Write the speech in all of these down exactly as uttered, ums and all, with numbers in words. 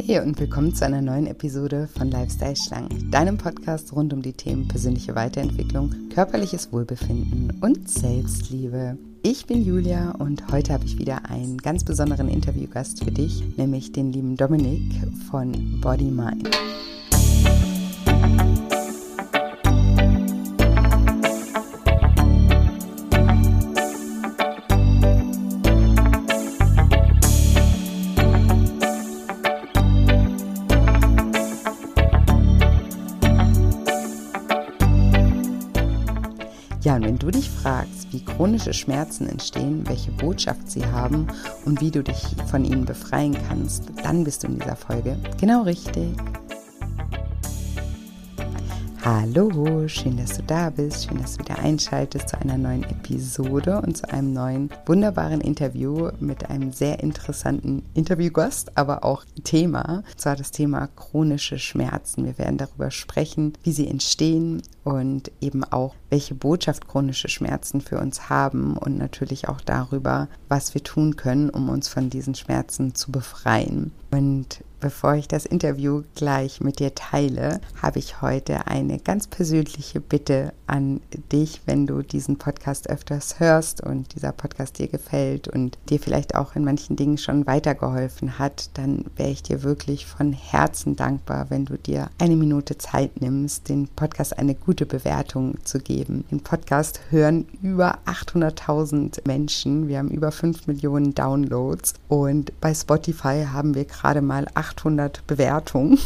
Hey und willkommen zu einer neuen Episode von Lifestyle Schlank, deinem Podcast rund um die Themen persönliche Weiterentwicklung, körperliches Wohlbefinden und Selbstliebe. Ich bin Julia und heute habe ich wieder einen ganz besonderen Interviewgast für dich, nämlich den lieben Dominik von Body Mind. Ja, und wenn du dich fragst, wie chronische Schmerzen entstehen, welche Botschaft sie haben und wie du dich von ihnen befreien kannst, dann bist du in dieser Folge genau richtig. Hallo, schön, dass du da bist, schön, dass du wieder einschaltest zu einer neuen Episode und zu einem neuen wunderbaren Interview mit einem sehr interessanten Interviewgast, aber auch Thema, und zwar das Thema chronische Schmerzen. Wir werden darüber sprechen, wie sie entstehen und eben auch, welche Botschaft chronische Schmerzen für uns haben und natürlich auch darüber, was wir tun können, um uns von diesen Schmerzen zu befreien. Und bevor ich das Interview gleich mit dir teile, habe ich heute eine ganz persönliche Bitte an dich, wenn du diesen Podcast öfters hörst und dieser Podcast dir gefällt und dir vielleicht auch in manchen Dingen schon weitergeholfen hat, dann wäre ich dir wirklich von Herzen dankbar, wenn du dir eine Minute Zeit nimmst, den Podcast eine gute Bewertung zu geben. Den Podcast hören über achthunderttausend Menschen. Wir haben über fünf Millionen Downloads und bei Spotify haben wir gerade mal achthundert Bewertungen.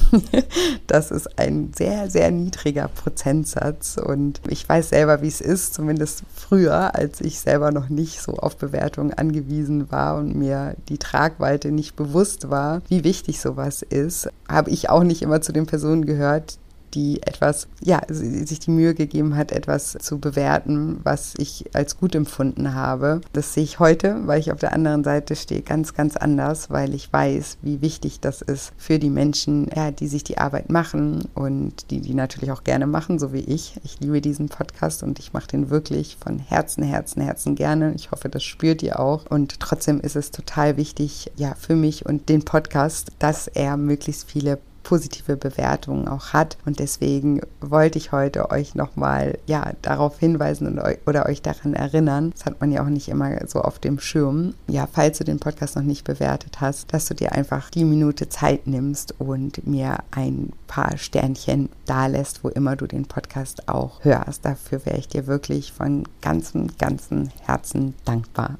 Das ist ein sehr, sehr niedriger Prozentsatz und ich weiß selber, wie es ist, zumindest früher, als ich selber noch nicht so auf Bewertungen angewiesen war und mir die Tragweite nicht bewusst war, wie wichtig sowas ist, habe ich auch nicht immer zu den Personen gehört, die etwas, ja, sich die Mühe gegeben hat, etwas zu bewerten, was ich als gut empfunden habe. Das sehe ich heute, weil ich auf der anderen Seite stehe, ganz, ganz anders, weil ich weiß, wie wichtig das ist für die Menschen, ja, die sich die Arbeit machen und die, die natürlich auch gerne machen, so wie ich. Ich liebe diesen Podcast und ich mache den wirklich von Herzen, Herzen, Herzen gerne. Ich hoffe, das spürt ihr auch. Und trotzdem ist es total wichtig, ja, für mich und den Podcast, dass er möglichst viele positive Bewertungen auch hat und deswegen wollte ich heute euch nochmal ja, darauf hinweisen und eu- oder euch daran erinnern, das hat man ja auch nicht immer so auf dem Schirm, ja, falls du den Podcast noch nicht bewertet hast, dass du dir einfach die Minute Zeit nimmst und mir ein paar Sternchen dalässt, wo immer du den Podcast auch hörst. Dafür wäre ich dir wirklich von ganzem, ganzem Herzen dankbar.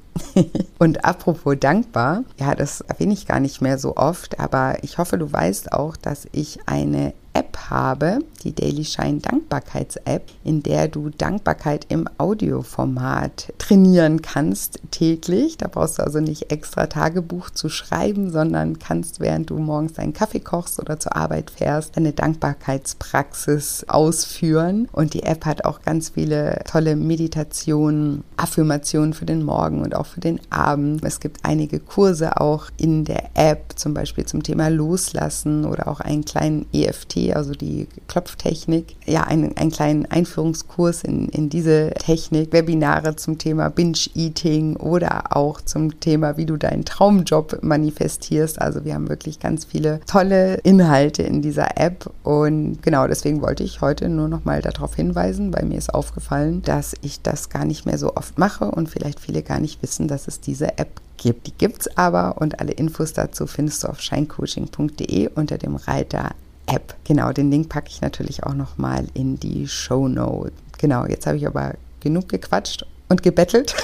Und apropos dankbar, ja, das erwähne ich gar nicht mehr so oft, aber ich hoffe, du weißt auch, dass ich eine App habe, die Daily Shine Dankbarkeits-App, in der du Dankbarkeit im Audioformat trainieren kannst täglich. Da brauchst du also nicht extra Tagebuch zu schreiben, sondern kannst, während du morgens deinen Kaffee kochst oder zur Arbeit fährst, deine Dankbarkeitspraxis ausführen. Und die App hat auch ganz viele tolle Meditationen, Affirmationen für den Morgen und auch für den Abend. Es gibt einige Kurse auch in der App, zum Beispiel zum Thema Loslassen oder auch einen kleinen E F T, also die Klopftechnik, ja, einen, einen kleinen Einführungskurs in, in diese Technik, Webinare zum Thema Binge-Eating oder auch zum Thema, wie du deinen Traumjob manifestierst. Also wir haben wirklich ganz viele tolle Inhalte in dieser App und genau deswegen wollte ich heute nur noch mal darauf hinweisen, weil mir ist aufgefallen, dass ich das gar nicht mehr so oft mache und vielleicht viele gar nicht wissen, dass es diese App gibt. Die gibt's aber und alle Infos dazu findest du auf shinecoaching punkt de unter dem Reiter App. Genau, den Link packe ich natürlich auch nochmal in die Shownotes. Genau, jetzt habe ich aber genug gequatscht und gebettelt.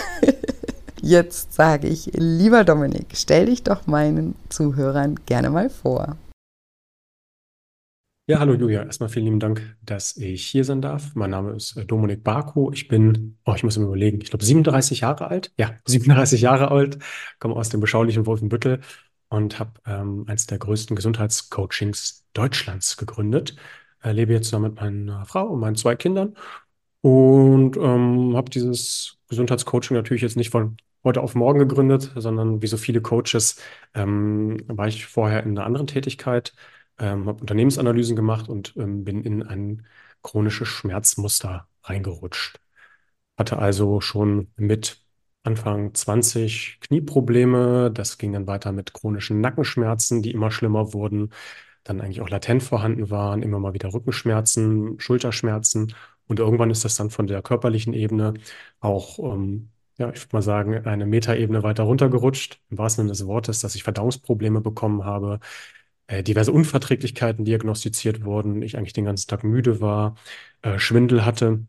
Jetzt sage ich, lieber Dominik, stell dich doch meinen Zuhörern gerne mal vor. Ja, hallo Julia. Erstmal vielen lieben Dank, dass ich hier sein darf. Mein Name ist äh, Dominik Barko. Ich bin, oh, ich muss mir überlegen, ich glaube siebenunddreißig Jahre alt. Ja, siebenunddreißig Jahre alt, komme aus dem beschaulichen Wolfenbüttel und habe ähm, eines der größten Gesundheitscoachings Deutschlands gegründet. Äh, lebe jetzt zusammen mit meiner Frau und meinen zwei Kindern und ähm, habe dieses Gesundheitscoaching natürlich jetzt nicht von heute auf morgen gegründet, sondern wie so viele Coaches ähm, war ich vorher in einer anderen Tätigkeit, ähm, habe Unternehmensanalysen gemacht und ähm, bin in ein chronisches Schmerzmuster reingerutscht. Hatte also schon mit Anfang zwanzig Knieprobleme. Das ging dann weiter mit chronischen Nackenschmerzen, die immer schlimmer wurden, dann eigentlich auch latent vorhanden waren, immer mal wieder Rückenschmerzen, Schulterschmerzen. Und irgendwann ist das dann von der körperlichen Ebene auch, ähm, ja, ich würde mal sagen, eine Metaebene weiter runtergerutscht, im wahrsten Sinne des Wortes, dass ich Verdauungsprobleme bekommen habe, äh, diverse Unverträglichkeiten diagnostiziert wurden, ich eigentlich den ganzen Tag müde war, äh, Schwindel hatte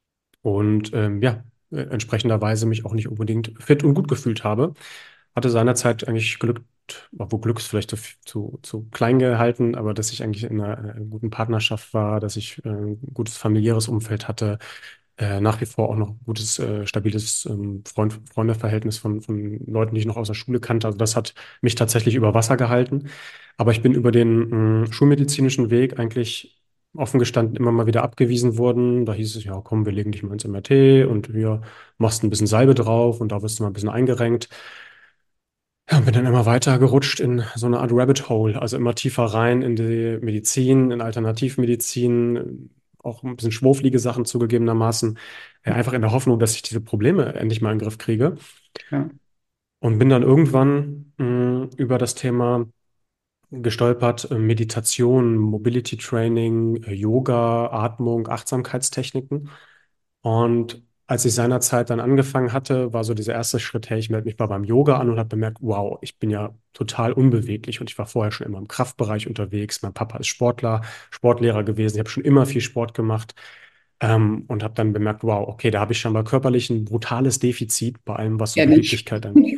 und ähm, ja, äh, entsprechenderweise mich auch nicht unbedingt fit und gut gefühlt habe. Hatte seinerzeit eigentlich Glück, obwohl Glück ist vielleicht zu, zu, zu klein gehalten, aber dass ich eigentlich in einer, einer guten Partnerschaft war, dass ich äh, ein gutes familiäres Umfeld hatte, äh, nach wie vor auch noch ein gutes, äh, stabiles ähm, Freund, Freundeverhältnis von, von Leuten, die ich noch aus der Schule kannte. Also das hat mich tatsächlich über Wasser gehalten. Aber ich bin über den mh, schulmedizinischen Weg eigentlich offen gestanden immer mal wieder abgewiesen worden. Da hieß es, ja, komm, wir legen dich mal ins M R T und wir machst ein bisschen Salbe drauf und da wirst du mal ein bisschen eingerenkt. Ja, und bin dann immer weiter gerutscht in so eine Art Rabbit Hole, also immer tiefer rein in die Medizin, in Alternativmedizin, auch ein bisschen schwurflige Sachen zugegebenermaßen, äh, einfach in der Hoffnung, dass ich diese Probleme endlich mal in den Griff kriege. Ja. Und bin dann irgendwann mh, über das Thema gestolpert, äh, Meditation, Mobility Training, äh, Yoga, Atmung, Achtsamkeitstechniken. Und als ich seinerzeit dann angefangen hatte, war so dieser erste Schritt, hey, ich melde mich mal beim Yoga an und habe bemerkt, wow, ich bin ja total unbeweglich und ich war vorher schon immer im Kraftbereich unterwegs. Mein Papa ist Sportler, Sportlehrer gewesen. Ich habe schon immer viel Sport gemacht. Ähm, und habe dann bemerkt, wow, okay, da habe ich scheinbar körperlich ein brutales Defizit bei allem, was so Ja, nicht. Beweglichkeit angeht.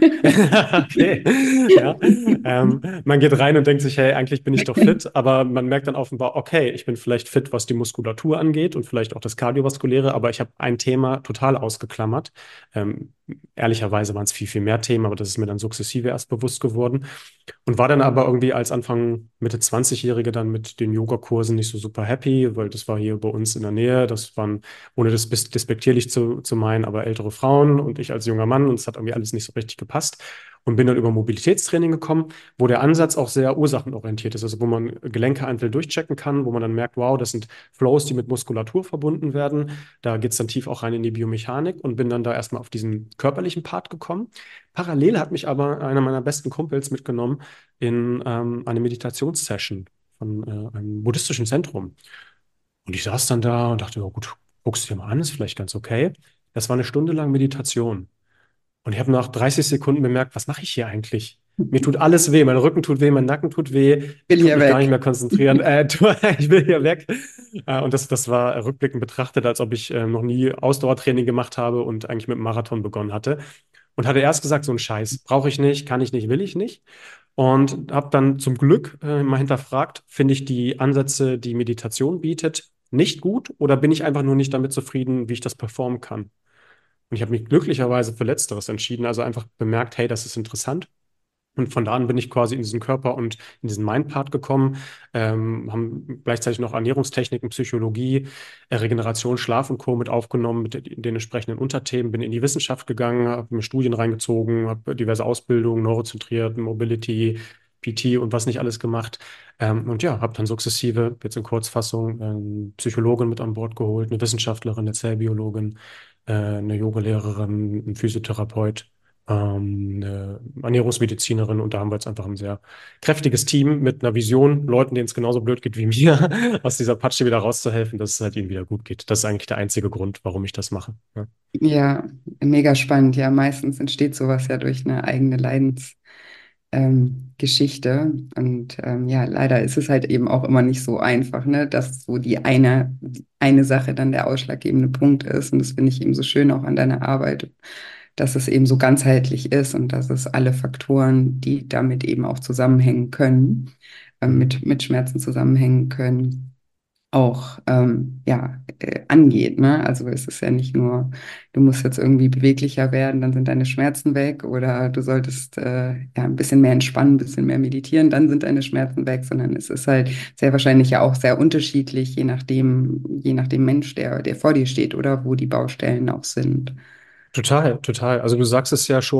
Okay, ja. Ähm, man geht rein und denkt sich, hey, eigentlich bin ich doch fit, aber man merkt dann offenbar, okay, ich bin vielleicht fit, was die Muskulatur angeht und vielleicht auch das Kardiovaskuläre, aber ich habe ein Thema total ausgeklammert. Ähm, ehrlicherweise waren es viel, viel mehr Themen, aber das ist mir dann sukzessive erst bewusst geworden. Und war dann aber irgendwie als Anfang Mitte zwanzig-Jährige dann mit den Yogakursen nicht so super happy, weil das war hier bei uns in der Nähe. Das waren, ohne das bis- despektierlich zu, zu meinen, aber ältere Frauen und ich als junger Mann und es hat irgendwie alles nicht so richtig gepasst. Und bin dann über Mobilitätstraining gekommen, wo der Ansatz auch sehr ursachenorientiert ist, also wo man Gelenke einzeln durchchecken kann, wo man dann merkt, wow, das sind Flows, die mit Muskulatur verbunden werden. Da geht es dann tief auch rein in die Biomechanik und bin dann da erstmal auf diesen körperlichen Part gekommen. Parallel hat mich aber einer meiner besten Kumpels mitgenommen in ähm, eine Meditationssession von äh, einem buddhistischen Zentrum. Und ich saß dann da und dachte, ja gut, guckst du dir mal an, ist vielleicht ganz okay. Das war eine Stunde lang Meditation. Und ich habe nach dreißig Sekunden bemerkt, was mache ich hier eigentlich? Mir tut alles weh, mein Rücken tut weh, mein Nacken tut weh, ich Will konnte hier mich gar nicht weg. mehr konzentrieren. Äh, tu- ich will hier weg. Äh, und das, das war rückblickend betrachtet, als ob ich äh, noch nie Ausdauertraining gemacht habe und eigentlich mit dem Marathon begonnen hatte. Und hatte erst gesagt, so einen Scheiß brauche ich nicht, kann ich nicht, will ich nicht. Und habe dann zum Glück äh, mal hinterfragt, finde ich die Ansätze, die Meditation bietet, nicht gut oder bin ich einfach nur nicht damit zufrieden, wie ich das performen kann? Und ich habe mich glücklicherweise für Letzteres entschieden, also einfach bemerkt, hey, das ist interessant. Und von da an bin ich quasi in diesen Körper und in diesen Mind-Part gekommen, ähm, haben gleichzeitig noch Ernährungstechniken, Psychologie, äh, Regeneration, Schlaf und Co. mit aufgenommen, mit den, den entsprechenden Unterthemen, bin in die Wissenschaft gegangen, habe mir Studien reingezogen, habe diverse Ausbildungen, neurozentriert, Mobility, P T und was nicht alles gemacht. Ähm, und ja, habe dann sukzessive, jetzt in Kurzfassung, eine Psychologin mit an Bord geholt, eine Wissenschaftlerin, eine Zellbiologin, äh, eine Yogalehrerin, einen Physiotherapeut, ähm, eine Ernährungsmedizinerin und da haben wir jetzt einfach ein sehr kräftiges Team mit einer Vision, Leuten, denen es genauso blöd geht wie mir, aus dieser Patsche wieder rauszuhelfen, dass es halt ihnen wieder gut geht. Das ist eigentlich der einzige Grund, warum ich das mache. Ja. Ja, mega spannend. Ja, meistens entsteht sowas ja durch eine eigene Leidensgeschichte. Ähm, Geschichte. Und ähm, ja, leider ist es halt eben auch immer nicht so einfach, ne, dass so die eine, eine Sache dann der ausschlaggebende Punkt ist. Und das finde ich eben so schön auch an deiner Arbeit, dass es eben so ganzheitlich ist und dass es alle Faktoren, die damit eben auch zusammenhängen können, ähm, Mhm. mit, mit Schmerzen zusammenhängen können, auch ähm, ja, äh, angeht. Ne? Also es ist ja nicht nur, du musst jetzt irgendwie beweglicher werden, dann sind deine Schmerzen weg oder du solltest äh, ja, ein bisschen mehr entspannen, ein bisschen mehr meditieren, dann sind deine Schmerzen weg, sondern es ist halt sehr wahrscheinlich ja auch sehr unterschiedlich, je nachdem, je nach dem Mensch, der, der vor dir steht oder wo die Baustellen auch sind. Total, total. Also du sagst es ja schon,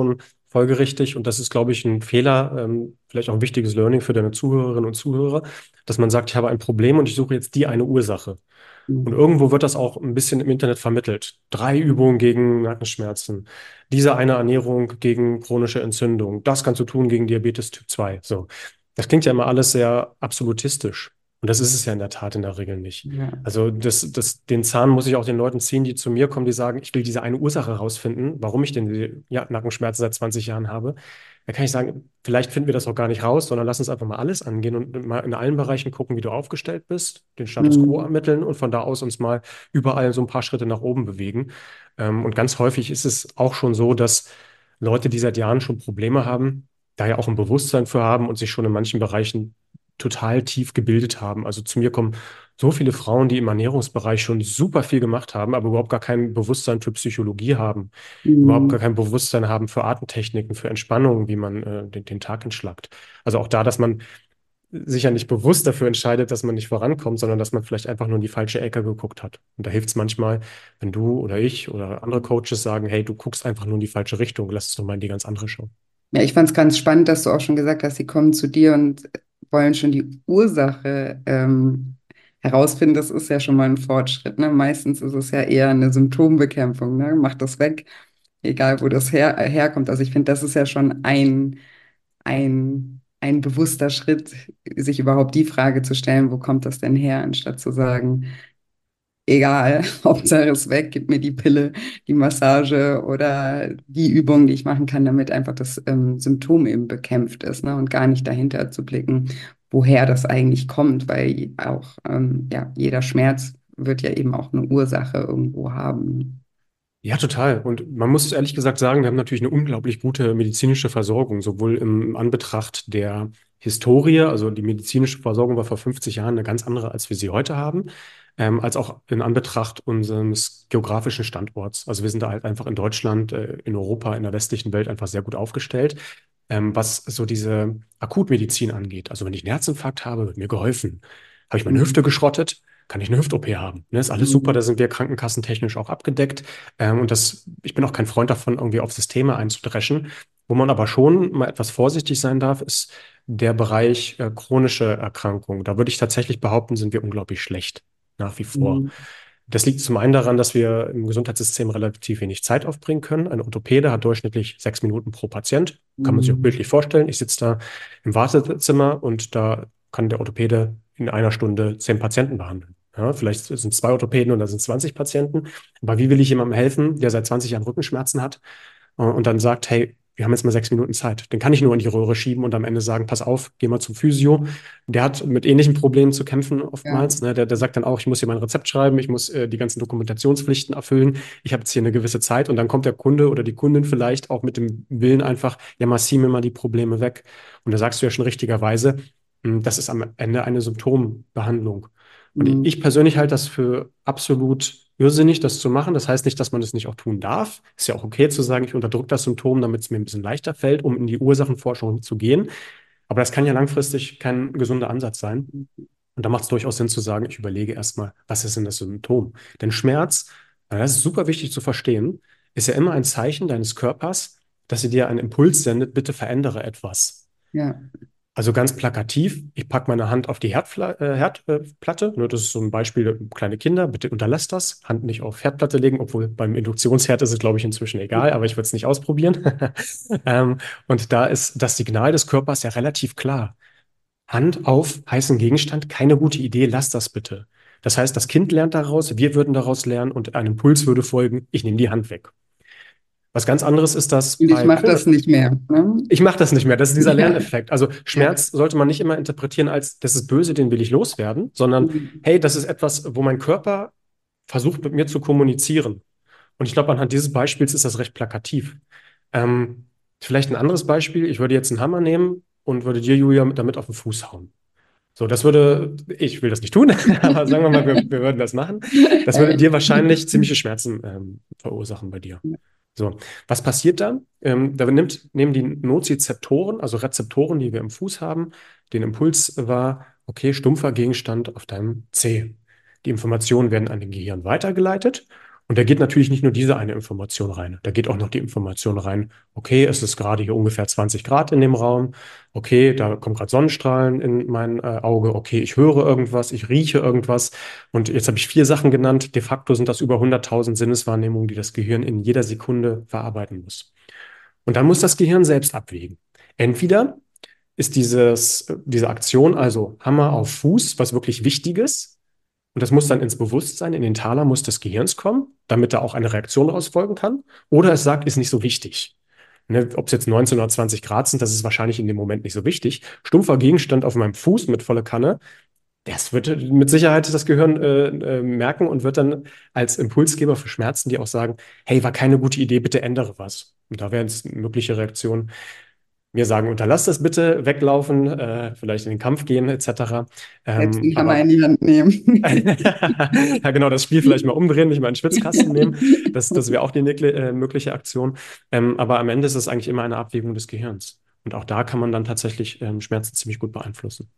folgerichtig. Und das ist, glaube ich, ein Fehler, ähm, vielleicht auch ein wichtiges Learning für deine Zuhörerinnen und Zuhörer, dass man sagt, ich habe ein Problem und ich suche jetzt die eine Ursache. Und Mhm. irgendwo wird das auch ein bisschen im Internet vermittelt. Drei Übungen gegen Nackenschmerzen. Diese eine Ernährung gegen chronische Entzündung. Das kannst du tun gegen Diabetes Typ zwei. So. Das klingt ja immer alles sehr absolutistisch. Und das ist es ja in der Tat in der Regel nicht. Ja. Also das, das, den Zahn muss ich auch den Leuten ziehen, die zu mir kommen, die sagen, ich will diese eine Ursache herausfinden, warum ich denn die, ja, Nackenschmerzen seit zwanzig Jahren habe. Da kann ich sagen, vielleicht finden wir das auch gar nicht raus, sondern lass uns einfach mal alles angehen und mal in allen Bereichen gucken, wie du aufgestellt bist, den Status quo Mhm. ermitteln und von da aus uns mal überall so ein paar Schritte nach oben bewegen. Ähm, und ganz häufig ist es auch schon so, dass Leute, die seit Jahren schon Probleme haben, da ja auch ein Bewusstsein für haben und sich schon in manchen Bereichen total tief gebildet haben. Also zu mir kommen so viele Frauen, die im Ernährungsbereich schon super viel gemacht haben, aber überhaupt gar kein Bewusstsein für Psychologie haben, überhaupt gar Mhm. kein Bewusstsein haben für Atemtechniken, für Entspannung, wie man äh, den, den Tag entschlackt. Also auch da, dass man sich ja nicht bewusst dafür entscheidet, dass man nicht vorankommt, sondern dass man vielleicht einfach nur in die falsche Ecke geguckt hat. Und da hilft es manchmal, wenn du oder ich oder andere Coaches sagen, hey, du guckst einfach nur in die falsche Richtung, lass uns doch mal in die ganz andere schauen. Ja, ich fand es ganz spannend, dass du auch schon gesagt hast, sie kommen zu dir und wollen schon die Ursache ähm, herausfinden. Das ist ja schon mal ein Fortschritt. Ne? Meistens ist es ja eher eine Symptombekämpfung. Ne? Mach das weg, egal wo das her äh, herkommt. Also ich finde, das ist ja schon ein, ein, ein bewusster Schritt, sich überhaupt die Frage zu stellen, wo kommt das denn her, anstatt zu sagen, egal, Hauptsache es weg, gib mir die Pille, die Massage oder die Übung, die ich machen kann, damit einfach das ähm, Symptom eben bekämpft ist, ne? Und gar nicht dahinter zu blicken, woher das eigentlich kommt, weil auch ähm, ja, jeder Schmerz wird ja eben auch eine Ursache irgendwo haben. Ja, total. Und man muss ehrlich gesagt sagen, wir haben natürlich eine unglaublich gute medizinische Versorgung, sowohl im Anbetracht der Historie, also die medizinische Versorgung war vor fünfzig Jahren eine ganz andere, als wir sie heute haben, ähm, als auch in Anbetracht unseres geografischen Standorts. Also wir sind da halt einfach in Deutschland, äh, in Europa, in der westlichen Welt einfach sehr gut aufgestellt, ähm, was so diese Akutmedizin angeht. Also wenn ich einen Herzinfarkt habe, wird mir geholfen. Habe ich meine Hüfte Mhm. geschrottet, kann ich eine Hüft-O P haben. Ne, ist alles super, Mhm. da sind wir krankenkassentechnisch auch abgedeckt. Ähm, und das, ich bin auch kein Freund davon, irgendwie auf Systeme einzudreschen. Wo man aber schon mal etwas vorsichtig sein darf, ist der Bereich äh, chronische Erkrankungen. Da würde ich tatsächlich behaupten, sind wir unglaublich schlecht, nach wie vor. Mhm. Das liegt zum einen daran, dass wir im Gesundheitssystem relativ wenig Zeit aufbringen können. Ein Orthopäde hat durchschnittlich sechs Minuten pro Patient. Kann man sich auch Mhm. bildlich vorstellen. Ich sitze da im Wartezimmer und da kann der Orthopäde in einer Stunde zehn Patienten behandeln. Ja, vielleicht sind es zwei Orthopäden und da sind zwanzig Patienten. Aber wie will ich jemandem helfen, der seit zwanzig Jahren Rückenschmerzen hat äh, und dann sagt, hey, wir haben jetzt mal sechs Minuten Zeit. Den kann ich nur in die Röhre schieben und am Ende sagen, pass auf, geh mal zum Physio. Der hat mit ähnlichen Problemen zu kämpfen Ja. oftmals. Ne? Der, der sagt dann auch, ich muss hier mein Rezept schreiben, ich muss äh, die ganzen Dokumentationspflichten erfüllen. Ich habe jetzt hier eine gewisse Zeit und dann kommt der Kunde oder die Kundin vielleicht auch mit dem Willen einfach, ja, massiv mir mal die Probleme weg. Und da sagst du ja schon richtigerweise, mh, das ist am Ende eine Symptombehandlung. Und Mhm. ich persönlich halte das für absolut irrsinnig, das zu machen. Das heißt nicht, dass man es nicht auch tun darf. Ist ja auch okay zu sagen, ich unterdrücke das Symptom, damit es mir ein bisschen leichter fällt, um in die Ursachenforschung zu gehen. Aber das kann ja langfristig kein gesunder Ansatz sein. Und da macht es durchaus Sinn zu sagen, ich überlege erstmal, was ist denn das Symptom? Denn Schmerz, äh, das ist super wichtig zu verstehen, ist ja immer ein Zeichen deines Körpers, dass sie dir einen Impuls sendet, bitte verändere etwas. Ja. Also ganz plakativ, ich packe meine Hand auf die Herdfla äh, Herdplatte. Ne, das ist so ein Beispiel, äh, kleine Kinder, bitte unterlasst das. Hand nicht auf Herdplatte legen, obwohl beim Induktionsherd ist es, glaube ich, inzwischen egal, aber ich würde es nicht ausprobieren. ähm, und da ist das Signal des Körpers ja relativ klar. Hand auf heißen Gegenstand, keine gute Idee, lass das bitte. Das heißt, das Kind lernt daraus, wir würden daraus lernen und ein Impuls würde folgen, ich nehme die Hand weg. Was ganz anderes ist das Und ich bei mache Chron das nicht mehr. Ne? ich mache das nicht mehr. Das ist dieser Ja. Lerneffekt. Also Ja. Schmerz sollte man nicht immer interpretieren als, das ist böse, den will ich loswerden, sondern Mhm. hey, das ist etwas, wo mein Körper versucht mit mir zu kommunizieren. Und ich glaube, anhand dieses Beispiels ist das recht plakativ. Ähm, vielleicht ein anderes Beispiel. Ich würde jetzt einen Hammer nehmen und würde dir, Julia, damit auf den Fuß hauen. So, das würde, ich will das nicht tun, aber sagen wir mal, wir, wir würden das machen. Das würde Äh, dir wahrscheinlich ziemliche Schmerzen ähm, verursachen bei dir. So, was passiert dann? Ähm, da nimmt, nehmen die Nozizeptoren, also Rezeptoren, die wir im Fuß haben, den Impuls wahr, okay, stumpfer Gegenstand auf deinem Zeh. Die Informationen werden an den Gehirn weitergeleitet Und da geht natürlich nicht nur diese eine Information rein. Da geht auch noch die Information rein, okay, es ist gerade hier ungefähr zwanzig Grad in dem Raum. Okay, da kommen gerade Sonnenstrahlen in mein äh, Auge. Okay, ich höre irgendwas, ich rieche irgendwas. Und jetzt habe ich vier Sachen genannt. De facto sind das über hunderttausend Sinneswahrnehmungen, die das Gehirn in jeder Sekunde verarbeiten muss. Und dann muss das Gehirn selbst abwägen. Entweder ist dieses, diese Aktion, also Hammer auf Fuß, was wirklich Wichtiges. Und das muss dann ins Bewusstsein, in den Thalamus des Gehirns kommen, damit da auch eine Reaktion daraus folgen kann. Oder es sagt, ist nicht so wichtig. Ne, ob es jetzt neunzehn oder zwanzig Grad sind, das ist wahrscheinlich in dem Moment nicht so wichtig. Stumpfer Gegenstand auf meinem Fuß mit voller Kanne, das wird mit Sicherheit das Gehirn äh, äh, merken und wird dann als Impulsgeber für Schmerzen, die auch sagen, hey, war keine gute Idee, bitte ändere was. Und da wären es mögliche Reaktionen. Wir sagen, unterlass das bitte, weglaufen, äh, vielleicht in den Kampf gehen, et cetera. Selbst Ähm, den Hammer in aber die Hand nehmen. ja, genau, das Spiel vielleicht mal umdrehen, nicht mal in den Schwitzkasten nehmen. Das, das wäre auch die nögle- äh, mögliche Aktion. Ähm, aber am Ende ist es eigentlich immer eine Abwägung des Gehirns. Und auch da kann man dann tatsächlich ähm, Schmerzen ziemlich gut beeinflussen.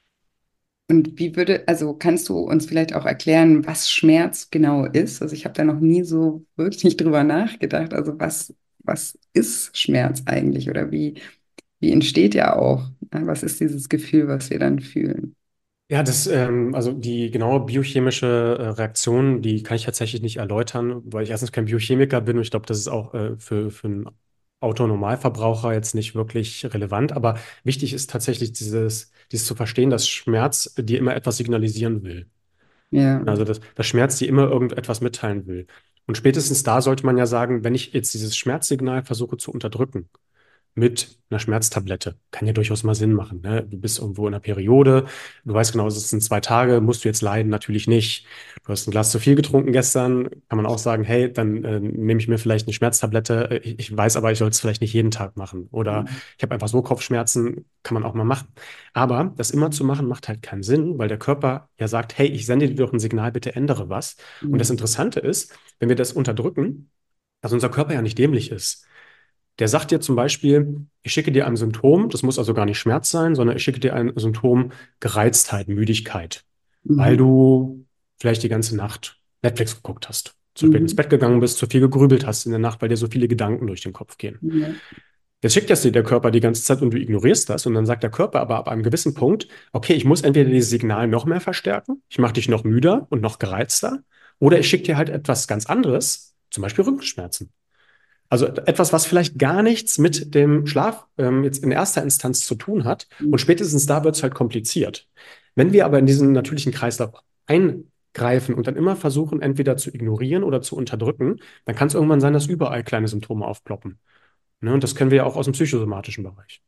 Und wie würde, also kannst du uns vielleicht auch erklären, was Schmerz genau ist? Also ich habe da noch nie so wirklich drüber nachgedacht. Also was, was ist Schmerz eigentlich oder wie, wie entsteht er auch? Ja, was ist dieses Gefühl, was wir dann fühlen? Ja, das, ähm, also die genaue biochemische äh, Reaktion, die kann ich tatsächlich nicht erläutern, weil ich erstens kein Biochemiker bin und ich glaube, das ist auch äh, für, für einen Autonormalverbraucher jetzt nicht wirklich relevant. Aber wichtig ist tatsächlich dieses, dieses zu verstehen, dass Schmerz dir immer etwas signalisieren will. Ja. Also dass, dass Schmerz dir immer irgendetwas mitteilen will. Und spätestens da sollte man ja sagen, wenn ich jetzt dieses Schmerzsignal versuche zu unterdrücken, mit einer Schmerztablette. Kann ja durchaus mal Sinn machen. Ne? Du bist irgendwo in einer Periode, du weißt genau, es sind zwei Tage, musst du jetzt leiden? Natürlich nicht. Du hast ein Glas zu viel getrunken gestern, kann man auch sagen, hey, dann äh, nehme ich mir vielleicht eine Schmerztablette. Äh, Ich, ich weiß aber, ich soll es vielleicht nicht jeden Tag machen. Oder ich habe einfach so Kopfschmerzen, kann man auch mal machen. Aber das immer zu machen, macht halt keinen Sinn, weil der Körper ja sagt, hey, ich sende dir doch ein Signal, bitte ändere was. Und das Ja. Interessante ist, wenn wir das unterdrücken, dass unser Körper ja nicht dämlich ist. Der sagt dir zum Beispiel, ich schicke dir ein Symptom, das muss also gar nicht Schmerz sein, sondern ich schicke dir ein Symptom Gereiztheit, Müdigkeit, weil Mhm. du vielleicht die ganze Nacht Netflix geguckt hast, zu spät ins Mhm. Bett gegangen bist, zu viel gegrübelt hast in der Nacht, weil dir so viele Gedanken durch den Kopf gehen. Ja. Jetzt schickt das dir der Körper die ganze Zeit und du ignorierst das und dann sagt der Körper aber ab einem gewissen Punkt, okay, ich muss entweder dieses Signal noch mehr verstärken, ich mache dich noch müder und noch gereizter, oder ich schicke dir halt etwas ganz anderes, zum Beispiel Rückenschmerzen. Also etwas, was vielleicht gar nichts mit dem Schlaf ähm, jetzt in erster Instanz zu tun hat. Und spätestens da wird es halt kompliziert. Wenn wir aber in diesen natürlichen Kreislauf eingreifen und dann immer versuchen, entweder zu ignorieren oder zu unterdrücken, dann kann es irgendwann sein, dass überall kleine Symptome aufploppen. Ne? Und das kennen wir ja auch aus dem psychosomatischen Bereich.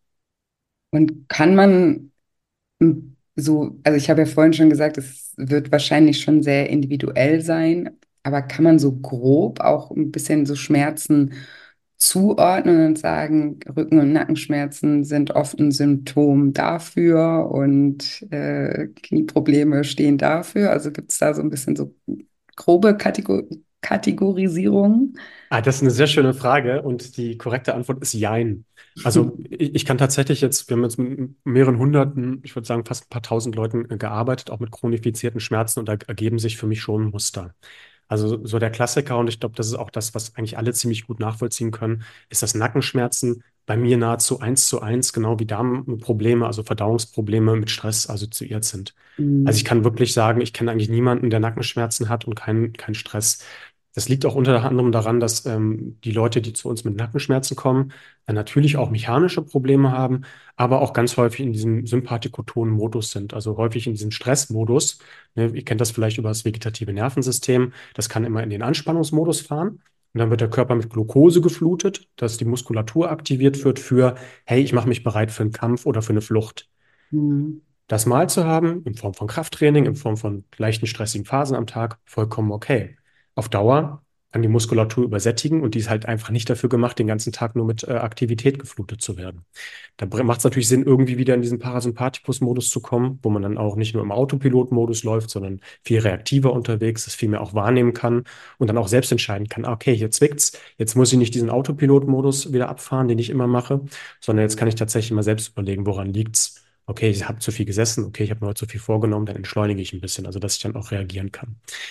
Und kann man m, so, also ich habe ja vorhin schon gesagt, es wird wahrscheinlich schon sehr individuell sein, aber kann man so grob auch ein bisschen so Schmerzen zuordnen und sagen, Rücken- und Nackenschmerzen sind oft ein Symptom dafür und äh, Knieprobleme stehen dafür? Also gibt es da so ein bisschen so grobe Kategor Kategorisierung? Ah, das ist eine sehr schöne Frage und die korrekte Antwort ist Jein. Also ich, ich kann tatsächlich jetzt, wir haben jetzt mit mehreren hunderten, ich würde sagen fast ein paar tausend Leuten äh, gearbeitet, auch mit chronifizierten Schmerzen und da ergeben sich für mich schon Muster. Also so der Klassiker und ich glaube, das ist auch das, was eigentlich alle ziemlich gut nachvollziehen können, ist, dass Nackenschmerzen bei mir nahezu eins zu eins, genau wie Darmprobleme, also Verdauungsprobleme mit Stress assoziiert sind. Also ich Mhm. kann wirklich sagen, ich kenne eigentlich niemanden, der Nackenschmerzen hat und keinen keinen Stress. Das liegt auch unter anderem daran, dass ähm, die Leute, die zu uns mit Nackenschmerzen kommen, dann natürlich auch mechanische Probleme haben, aber auch ganz häufig in diesem sympathikotonen Modus sind, also häufig in diesem Stressmodus. Ne, ihr kennt das vielleicht über das vegetative Nervensystem. Das kann immer in den Anspannungsmodus fahren. Und dann wird der Körper mit Glucose geflutet, dass die Muskulatur aktiviert wird für, hey, ich mache mich bereit für einen Kampf oder für eine Flucht. Mhm. Das mal zu haben, in Form von Krafttraining, in Form von leichten stressigen Phasen am Tag, vollkommen okay. Auf Dauer kann die Muskulatur übersättigen und die ist halt einfach nicht dafür gemacht, den ganzen Tag nur mit äh, Aktivität geflutet zu werden. Da macht es natürlich Sinn, irgendwie wieder in diesen Parasympathikus-Modus zu kommen, wo man dann auch nicht nur im Autopilot-Modus läuft, sondern viel reaktiver unterwegs ist, viel mehr auch wahrnehmen kann und dann auch selbst entscheiden kann, ah, okay, hier zwickt's, jetzt muss ich nicht diesen Autopilot-Modus wieder abfahren, den ich immer mache, sondern jetzt kann ich tatsächlich mal selbst überlegen, woran liegt's. Okay, ich habe zu viel gesessen, okay, ich habe mir heute zu viel vorgenommen, dann entschleunige ich ein bisschen, also dass ich dann auch reagieren kann.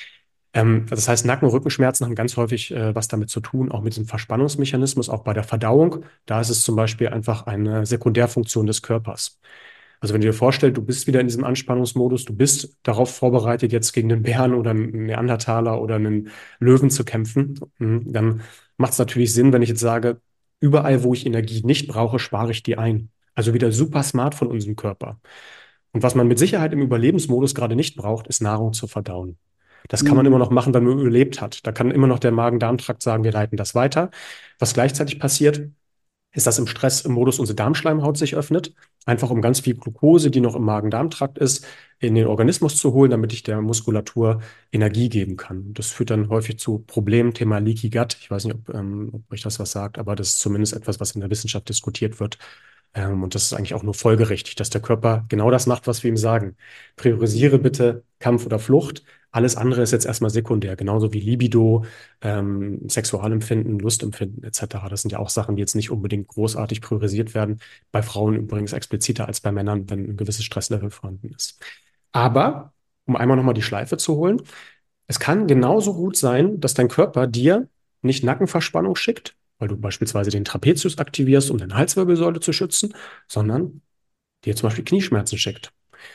Ähm, das heißt, Nacken- und Rückenschmerzen haben ganz häufig äh, was damit zu tun, auch mit diesem Verspannungsmechanismus, auch bei der Verdauung. Da ist es zum Beispiel einfach eine Sekundärfunktion des Körpers. Also wenn du dir vorstellst, du bist wieder in diesem Anspannungsmodus, du bist darauf vorbereitet, jetzt gegen einen Bären oder einen Neandertaler oder einen Löwen zu kämpfen, mhm, dann macht es natürlich Sinn, wenn ich jetzt sage, überall, wo ich Energie nicht brauche, spare ich die ein. Also wieder super smart von unserem Körper. Und was man mit Sicherheit im Überlebensmodus gerade nicht braucht, ist Nahrung zu verdauen. Das kann man immer Mhm. noch machen, wenn man überlebt hat. Da kann immer noch der Magen-Darm-Trakt sagen, wir leiten das weiter. Was gleichzeitig passiert, ist, dass im Stress im Modus unsere Darmschleimhaut sich öffnet, einfach um ganz viel Glucose, die noch im Magen-Darm-Trakt ist, in den Organismus zu holen, damit ich der Muskulatur Energie geben kann. Das führt dann häufig zu Problemen, Thema Leaky Gut. Ich weiß nicht, ob, ähm, ob euch das was sagt, aber das ist zumindest etwas, was in der Wissenschaft diskutiert wird. Ähm, und das ist eigentlich auch nur folgerichtig, dass der Körper genau das macht, was wir ihm sagen. Priorisiere bitte Kampf oder Flucht. Alles andere ist jetzt erstmal sekundär, genauso wie Libido, ähm, Sexualempfinden, Lustempfinden et cetera. Das sind ja auch Sachen, die jetzt nicht unbedingt großartig priorisiert werden. Bei Frauen übrigens expliziter als bei Männern, wenn ein gewisses Stresslevel vorhanden ist. Aber, um einmal nochmal die Schleife zu holen, es kann genauso gut sein, dass dein Körper dir nicht Nackenverspannung schickt, weil du beispielsweise den Trapezius aktivierst, um deine Halswirbelsäule zu schützen, sondern dir zum Beispiel Knieschmerzen schickt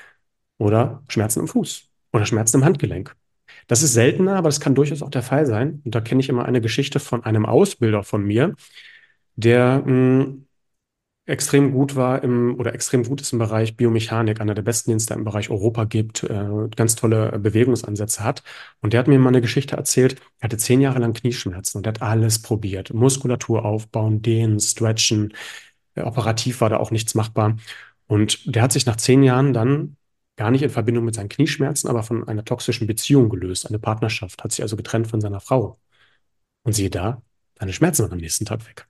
oder Schmerzen im Fuß oder Schmerzen im Handgelenk. Das ist seltener, aber das kann durchaus auch der Fall sein. Und da kenne ich immer eine Geschichte von einem Ausbilder von mir, der mh, extrem gut war im oder extrem gut ist im Bereich Biomechanik, einer der besten, den es da im Bereich Europa gibt, äh, ganz tolle Bewegungsansätze hat. Und der hat mir mal eine Geschichte erzählt, er hatte zehn Jahre lang Knieschmerzen und der hat alles probiert. Muskulatur aufbauen, dehnen, stretchen. Äh, operativ war da auch nichts machbar. Und der hat sich nach zehn Jahren dann gar nicht in Verbindung mit seinen Knieschmerzen, aber von einer toxischen Beziehung gelöst, eine Partnerschaft, hat sich also getrennt von seiner Frau. Und siehe da, seine Schmerzen waren am nächsten Tag weg.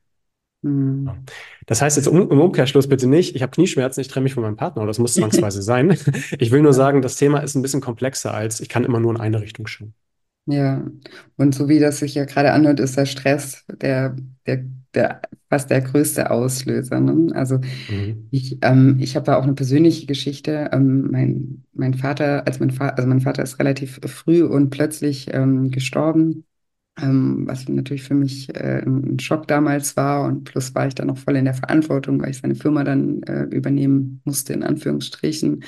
Ja. Mhm. Das heißt jetzt um, im Umkehrschluss bitte nicht, ich habe Knieschmerzen, ich trenne mich von meinem Partner, oder das muss zwangsweise sein. Ich will nur Ja. sagen, das Thema ist ein bisschen komplexer als ich kann immer nur in eine Richtung schauen. Ja, und so wie das sich ja gerade anhört, ist der Stress der, der, der fast der größte Auslöser. Ne? Also Mhm. ich, ähm, ich habe da auch eine persönliche Geschichte. Ähm, mein, mein Vater, als mein Vater, also mein Vater ist relativ früh und plötzlich ähm, gestorben, ähm, was natürlich für mich äh, ein Schock damals war. Und plus war ich dann noch voll in der Verantwortung, weil ich seine Firma dann äh, übernehmen musste, in Anführungsstrichen.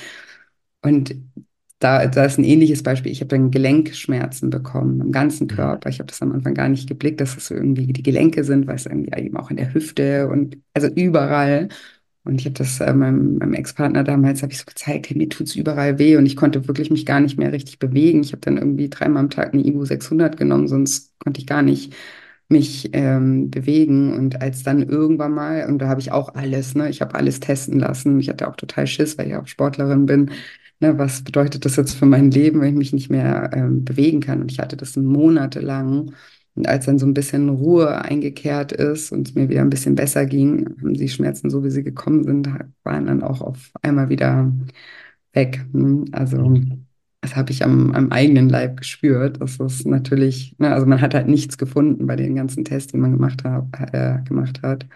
Und da, da ist ein ähnliches Beispiel. Ich habe dann Gelenkschmerzen bekommen am ganzen Mhm. Körper. Ich habe das am Anfang gar nicht geblickt, dass es irgendwie die Gelenke sind, weil es irgendwie eben auch in der Hüfte und also überall. Und ich habe das äh, meinem, meinem Ex-Partner damals, habe ich so gezeigt, hey, mir tut's überall weh und ich konnte wirklich mich gar nicht mehr richtig bewegen. Ich habe dann irgendwie dreimal am Tag eine Ibu sechshundert genommen, sonst konnte ich gar nicht mich ähm, bewegen. Und als dann irgendwann mal, und da habe ich auch alles, ne, ich habe alles testen lassen. Ich hatte auch total Schiss, weil ich auch Sportlerin bin. Ne, was bedeutet das jetzt für mein Leben, wenn ich mich nicht mehr ähm, bewegen kann? Und ich hatte das monatelang. Und als dann so ein bisschen Ruhe eingekehrt ist und es mir wieder ein bisschen besser ging, haben die Schmerzen, so wie sie gekommen sind, waren dann auch auf einmal wieder weg. Hm, Also Mhm. das habe ich am, am eigenen Leib gespürt. Das ist natürlich, ne, also man hat halt nichts gefunden bei den ganzen Tests, die man gemacht, hab, äh, gemacht hat.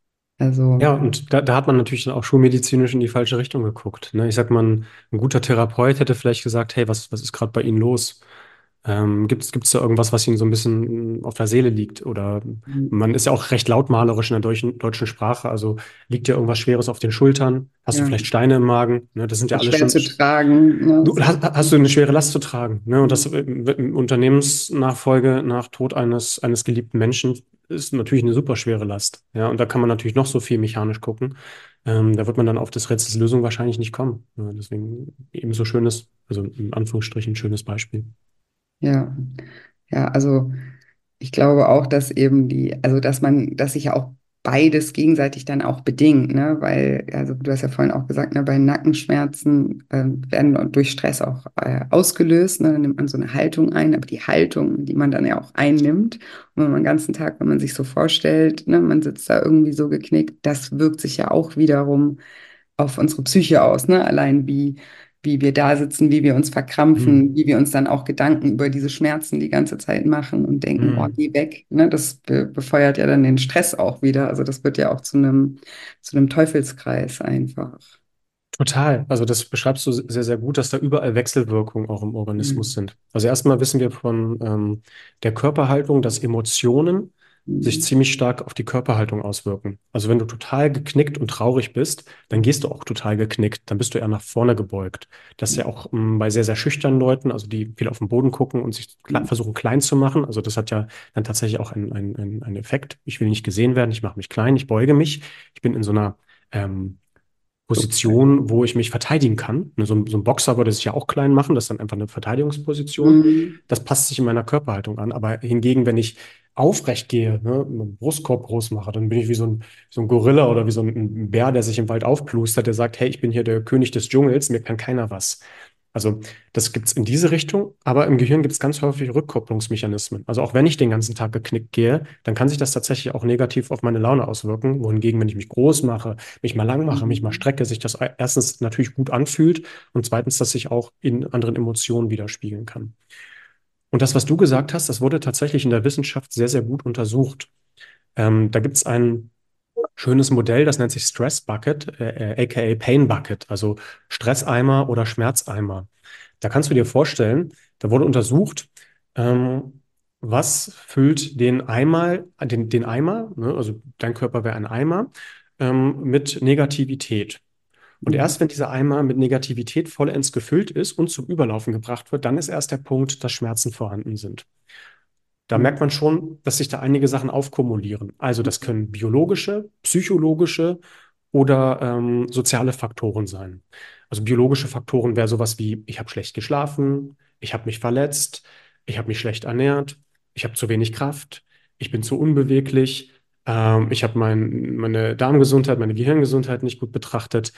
Also, Ja, und da, da hat man natürlich dann auch schulmedizinisch in die falsche Richtung geguckt. Ne? Ich sag mal, ein, ein guter Therapeut hätte vielleicht gesagt, hey, was, was ist gerade bei Ihnen los? Ähm, gibt es da irgendwas, was Ihnen so ein bisschen auf der Seele liegt? Oder hm, man ist ja auch recht lautmalerisch in der deutschen, deutschen Sprache. Also liegt dir irgendwas Schweres auf den Schultern? Hast du ja, vielleicht Steine im Magen? Ne, das sind ja ist alles schwer schon. zu tragen. Ne? Du So. hast, hast du eine schwere Last zu tragen. Ne? Und das Hm, äh, Unternehmensnachfolge nach Tod eines, eines geliebten Menschen ist natürlich eine super schwere Last. Ja, und da kann man natürlich noch so viel mechanisch gucken. Ähm, da wird man dann auf das Rätsels Lösung wahrscheinlich nicht kommen. Ja, deswegen eben so schönes, also in Anführungsstrichen schönes Beispiel. Ja, ja, also. Ich glaube auch, dass eben die, also dass man, dass sich ja auch beides gegenseitig dann auch bedingt, ne? Weil, also du hast ja vorhin auch gesagt, ne, bei Nackenschmerzen äh, werden durch Stress auch äh, ausgelöst, ne? Dann nimmt man so eine Haltung ein, aber die Haltung, die man dann ja auch einnimmt, und wenn man den ganzen Tag, wenn man sich so vorstellt, ne, man sitzt da irgendwie so geknickt, das wirkt sich ja auch wiederum auf unsere Psyche aus, ne? Allein wie wie wir da sitzen, wie wir uns verkrampfen, Hm. wie wir uns dann auch Gedanken über diese Schmerzen die ganze Zeit machen und denken, oh, Hm. geh weg. Ne? Das be befeuert ja dann den Stress auch wieder. Also das wird ja auch zu einem zu einem Teufelskreis einfach. Total. Also das beschreibst du sehr, sehr gut, dass da überall Wechselwirkungen auch im Organismus Mhm. sind. Also erstmal wissen wir von ähm, der Körperhaltung, dass Emotionen sich Mhm. ziemlich stark auf die Körperhaltung auswirken. Also wenn du total geknickt und traurig bist, dann gehst du auch total geknickt, dann bist du eher nach vorne gebeugt. Das ist ja auch ähm, bei sehr, sehr schüchternen Leuten, also die viel auf den Boden gucken und sich kle- Mhm. versuchen klein zu machen. Also das hat ja dann tatsächlich auch einen, einen, einen einen Effekt. Ich will nicht gesehen werden, ich mache mich klein, ich beuge mich. Ich bin in so einer ähm, Position, wo ich mich verteidigen kann. Ne, So ein, so ein Boxer würde sich ja auch klein machen, das ist dann einfach eine Verteidigungsposition. Mhm. Das passt sich in meiner Körperhaltung an. Aber hingegen, wenn ich aufrecht gehe, ne, einen Brustkorb groß mache, dann bin ich wie so ein, so ein Gorilla oder wie so ein Bär, der sich im Wald aufplustert, der sagt, hey, ich bin hier der König des Dschungels, mir kann keiner was. Also das gibt es in diese Richtung, aber im Gehirn gibt es ganz häufig Rückkopplungsmechanismen. Also auch wenn ich den ganzen Tag geknickt gehe, dann kann sich das tatsächlich auch negativ auf meine Laune auswirken. Wohingegen, wenn ich mich groß mache, mich mal lang mache, mich mal Mhm. strecke, sich das erstens natürlich gut anfühlt und zweitens, dass sich auch in anderen Emotionen widerspiegeln kann. Und das, was du gesagt hast, das wurde tatsächlich in der Wissenschaft sehr, sehr gut untersucht. Ähm, da gibt es ein schönes Modell, das nennt sich Stress Bucket, äh, äh, aka Pain Bucket, also Stresseimer oder Schmerzeimer. Da kannst du dir vorstellen, da wurde untersucht, ähm, was füllt den Eimer, den, den Eimer, ne, also dein Körper wäre ein Eimer, ähm, mit Negativität. Und Mhm. erst wenn dieser Eimer mit Negativität vollends gefüllt ist und zum Überlaufen gebracht wird, dann ist erst der Punkt, dass Schmerzen vorhanden sind. Da merkt man schon, dass sich da einige Sachen aufkumulieren. Also das können biologische, psychologische oder ähm, soziale Faktoren sein. Also biologische Faktoren wäre sowas wie, ich habe schlecht geschlafen, ich habe mich verletzt, ich habe mich schlecht ernährt, ich habe zu wenig Kraft, ich bin zu unbeweglich, ähm, ich habe mein, meine Darmgesundheit, meine Gehirngesundheit nicht gut betrachtet,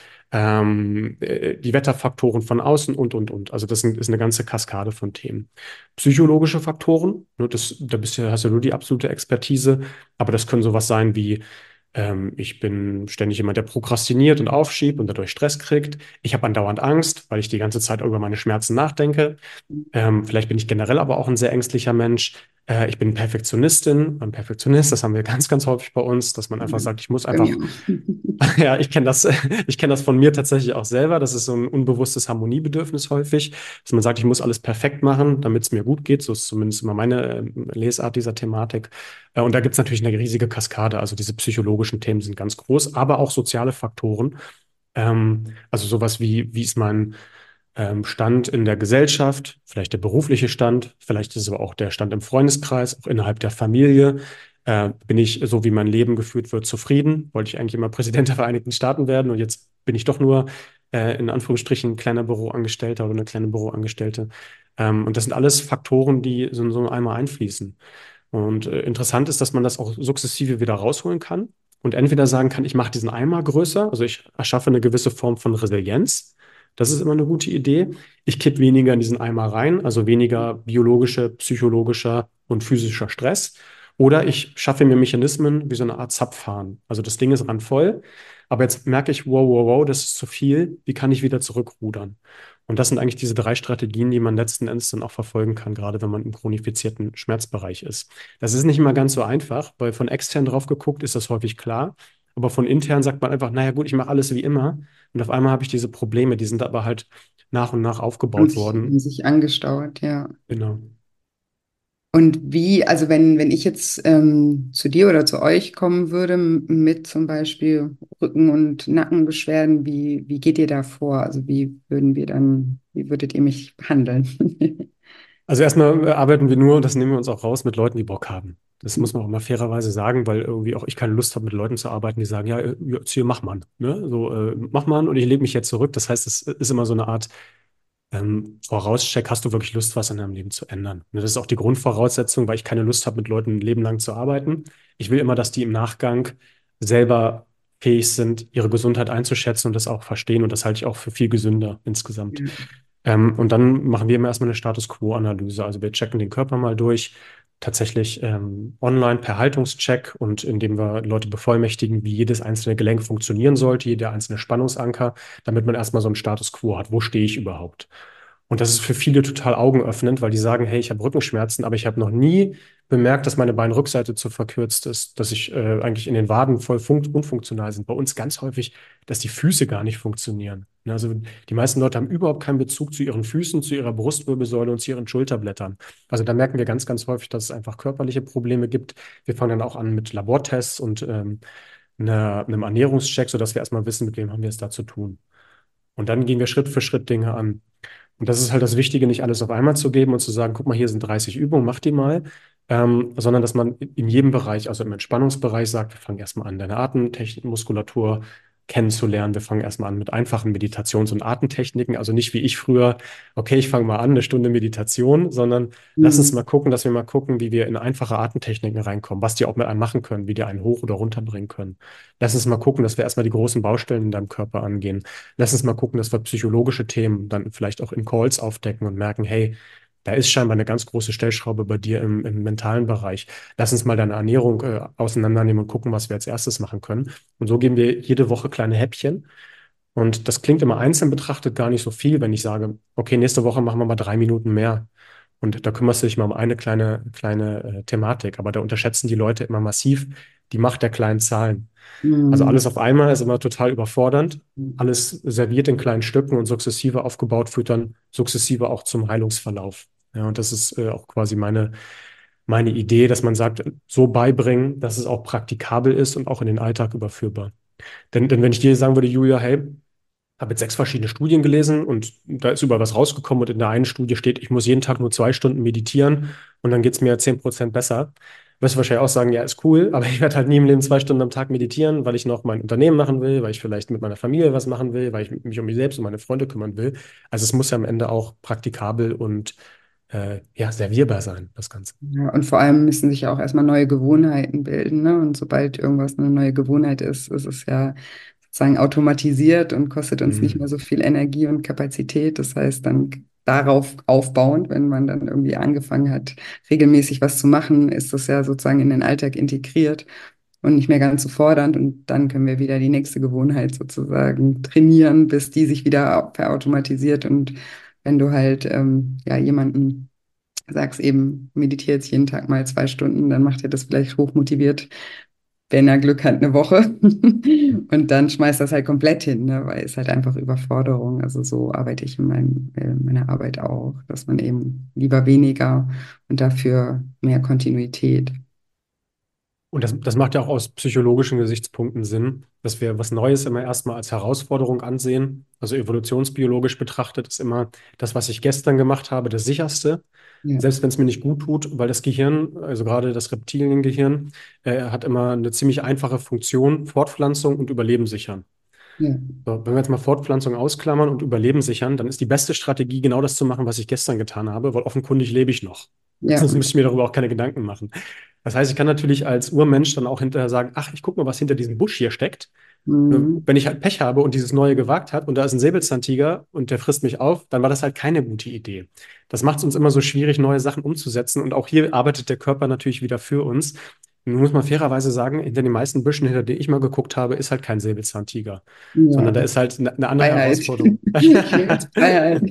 ähm, äh, die Wetterfaktoren von außen und, und, und. Also das sind- ist eine ganze Kaskade von Themen. Psychologische Faktoren, ne, das, da bist du, hast ja du die absolute Expertise, aber das können sowas sein wie, ähm, ich bin ständig jemand, der prokrastiniert und aufschiebt und dadurch Stress kriegt. Ich habe andauernd Angst, weil ich die ganze Zeit über meine Schmerzen nachdenke. Ähm, vielleicht bin ich generell aber auch ein sehr ängstlicher Mensch. Äh, ich bin Perfektionistin, ein Perfektionist, das haben wir ganz, ganz häufig bei uns, dass man einfach Mhm. sagt, ich muss Bei mir einfach. auch. Ja, ich kenne das, ich kenne das von mir tatsächlich auch selber. Das ist so ein unbewusstes Harmoniebedürfnis häufig, dass man sagt, ich muss alles perfekt machen, damit es mir gut geht. So ist zumindest immer meine äh, Lesart dieser Thematik. Äh, und da gibt es natürlich eine riesige Kaskade. Also diese psychologischen Themen sind ganz groß, aber auch soziale Faktoren. Ähm, also sowas wie, wie ist mein ähm, Stand in der Gesellschaft, vielleicht der berufliche Stand, vielleicht ist es aber auch der Stand im Freundeskreis, auch innerhalb der Familie. Äh, bin ich, so wie mein Leben geführt wird, zufrieden? Wollte ich eigentlich immer Präsident der Vereinigten Staaten werden und jetzt bin ich doch nur äh, in Anführungsstrichen ein kleiner Büroangestellter oder eine kleine Büroangestellte. Ähm, und das sind alles Faktoren, die so, so einmal einfließen. Und äh, interessant ist, dass man das auch sukzessive wieder rausholen kann und entweder sagen kann, ich mache diesen Eimer größer, also ich erschaffe eine gewisse Form von Resilienz. Das ist immer eine gute Idee. Ich kipp weniger in diesen Eimer rein, also weniger biologischer, psychologischer und physischer Stress. Oder ich schaffe mir Mechanismen wie so eine Art Zapfhahn. Also das Ding ist randvoll, aber jetzt merke ich, wow, wow, wow, das ist zu viel. Wie kann ich wieder zurückrudern? Und das sind eigentlich diese drei Strategien, die man letzten Endes dann auch verfolgen kann, gerade wenn man im chronifizierten Schmerzbereich ist. Das ist nicht immer ganz so einfach, weil von extern drauf geguckt ist das häufig klar. Aber von intern sagt man einfach, naja gut, ich mache alles wie immer. Und auf einmal habe ich diese Probleme, die sind aber halt nach und nach Haben aufgebaut sich, haben worden. sich angestaut, ja. Genau. Und wie, also wenn, wenn ich jetzt ähm, zu dir oder zu euch kommen würde m- mit zum Beispiel Rücken- und Nackenbeschwerden, wie, wie geht ihr da vor? Also wie würden wir dann, wie würdet ihr mich behandeln? Also erstmal äh, arbeiten wir nur, das nehmen wir uns auch raus, mit Leuten, die Bock haben. Das muss man auch mal fairerweise sagen, weil irgendwie auch ich keine Lust habe, mit Leuten zu arbeiten, die sagen, ja, äh, jetzt hier, mach man. Ne? So, äh, mach man und ich lege mich jetzt zurück. Das heißt, es ist immer so eine Art ähm, Vorauscheck, hast du wirklich Lust, was in deinem Leben zu ändern? Ne, das ist auch die Grundvoraussetzung, weil ich keine Lust habe, mit Leuten ein Leben lang zu arbeiten. Ich will immer, dass die im Nachgang selber fähig sind, ihre Gesundheit einzuschätzen und das auch verstehen. Und das halte ich auch für viel gesünder insgesamt. Ja. Ähm, und dann machen wir immer erstmal eine Status Quo-Analyse. Also wir checken den Körper mal durch, tatsächlich ähm, online per Haltungscheck und indem wir Leute bevollmächtigen, wie jedes einzelne Gelenk funktionieren sollte, jeder einzelne Spannungsanker, damit man erstmal so einen Status Quo hat. Wo stehe ich überhaupt? Und das ist für viele total augenöffnend, weil die sagen, hey, ich habe Rückenschmerzen, aber ich habe noch nie bemerkt, dass meine Beinrückseite zu verkürzt ist, dass ich äh, eigentlich in den Waden voll funkt unfunktional sind. Bei uns ganz häufig, dass die Füße gar nicht funktionieren. Ne, Also die meisten Leute haben überhaupt keinen Bezug zu ihren Füßen, zu ihrer Brustwirbelsäule und zu ihren Schulterblättern. Also da merken wir ganz, ganz häufig, dass es einfach körperliche Probleme gibt. Wir fangen dann auch an mit Labortests und ähm, einer, einem Ernährungscheck, sodass wir erstmal wissen, mit wem haben wir es da zu tun. Und dann gehen wir Schritt für Schritt Dinge an. Und das ist halt das Wichtige, nicht alles auf einmal zu geben und zu sagen, guck mal, hier sind dreißig Übungen, mach die mal, ähm, sondern dass man in jedem Bereich, also im Entspannungsbereich sagt, wir fangen erstmal an, deine Atemtechnik, Muskulatur kennenzulernen. Wir fangen erstmal an mit einfachen Meditations- und Atemtechniken, also nicht wie ich früher, okay, ich fange mal an, eine Stunde Meditation, sondern lass uns mal Mhm. gucken, dass wir mal gucken, wie wir in einfache Atemtechniken reinkommen, was die auch mit einem machen können, wie die einen hoch oder runter bringen können. Lass uns mal gucken, dass wir erstmal die großen Baustellen in deinem Körper angehen. Lass uns mal gucken, dass wir psychologische Themen dann vielleicht auch in Calls aufdecken und merken, hey, da ist scheinbar eine ganz große Stellschraube bei dir im, im mentalen Bereich. Lass uns mal deine Ernährung äh, auseinandernehmen und gucken, was wir als erstes machen können. Und so geben wir jede Woche kleine Häppchen. Und das klingt immer einzeln betrachtet gar nicht so viel, wenn ich sage, okay, nächste Woche machen wir mal drei Minuten mehr. Und da kümmerst du dich mal um eine kleine, kleine äh, Thematik. Aber da unterschätzen die Leute immer massiv die Macht der kleinen Zahlen. Also alles Mhm. auf einmal ist immer total überfordernd. Alles serviert in kleinen Stücken und sukzessive aufgebaut führt dann sukzessive auch zum Heilungsverlauf. Ja, und das ist äh, auch quasi meine, meine Idee, dass man sagt, so beibringen, dass es auch praktikabel ist und auch in den Alltag überführbar. Denn, denn wenn ich dir sagen würde, Julia, hey, habe jetzt sechs verschiedene Studien gelesen und da ist überall was rausgekommen und in der einen Studie steht, ich muss jeden Tag nur zwei Stunden meditieren und dann geht es mir zehn Prozent besser. Wirst du wahrscheinlich auch sagen, ja, ist cool, aber ich werde halt nie im Leben zwei Stunden am Tag meditieren, weil ich noch mein Unternehmen machen will, weil ich vielleicht mit meiner Familie was machen will, weil ich mich um mich selbst und meine Freunde kümmern will. Also es muss ja am Ende auch praktikabel und äh, ja, servierbar sein, das Ganze. Ja, und vor allem müssen sich ja auch erstmal neue Gewohnheiten bilden, ne? Und sobald irgendwas eine neue Gewohnheit ist, ist es ja sozusagen automatisiert und kostet uns nicht mehr Mhm. so viel Energie und Kapazität. Das heißt, dann darauf aufbauend, wenn man dann irgendwie angefangen hat, regelmäßig was zu machen, ist das ja sozusagen in den Alltag integriert und nicht mehr ganz so fordernd. Und dann können wir wieder die nächste Gewohnheit sozusagen trainieren, bis die sich wieder verautomatisiert. Und wenn du halt ähm, ja jemanden sagst eben, meditiere jetzt jeden Tag mal zwei Stunden, dann macht er das vielleicht hochmotiviert, wenn er Glück hat, eine Woche. Und dann schmeißt das halt komplett hin, ne? Weil es halt einfach Überforderung. Also so arbeite ich in meinem, äh, meiner Arbeit auch, dass man eben lieber weniger und dafür mehr Kontinuität. Und das, das macht ja auch aus psychologischen Gesichtspunkten Sinn, dass wir was Neues immer erstmal als Herausforderung ansehen. Also evolutionsbiologisch betrachtet ist immer das, was ich gestern gemacht habe, das sicherste. Ja, Selbst wenn es mir nicht gut tut, weil das Gehirn, also gerade das Reptiliengehirn, äh, hat immer eine ziemlich einfache Funktion, Fortpflanzung und Überleben sichern. ja, So, wenn wir jetzt mal Fortpflanzung ausklammern und Überleben sichern, dann ist die beste Strategie, genau das zu machen, was ich gestern getan habe, weil offenkundig lebe ich noch. ja. Sonst müsste ich mir darüber auch keine Gedanken machen. Das heißt, ich kann natürlich als Urmensch dann auch hinterher sagen, ach, ich gucke mal, was hinter diesem Busch hier steckt. Mhm. Wenn ich halt Pech habe und dieses Neue gewagt hat und da ist ein Säbelzahntiger und der frisst mich auf, dann war das halt keine gute Idee. Das macht es uns immer so schwierig, neue Sachen umzusetzen. Und auch hier arbeitet der Körper natürlich wieder für uns. Nun muss man fairerweise sagen, hinter den meisten Büschen, hinter denen ich mal geguckt habe, ist halt kein Säbelzahntiger, sondern Ja, da ist halt eine, eine andere Freiheit. Herausforderung. Ich lebe jetzt Freiheit.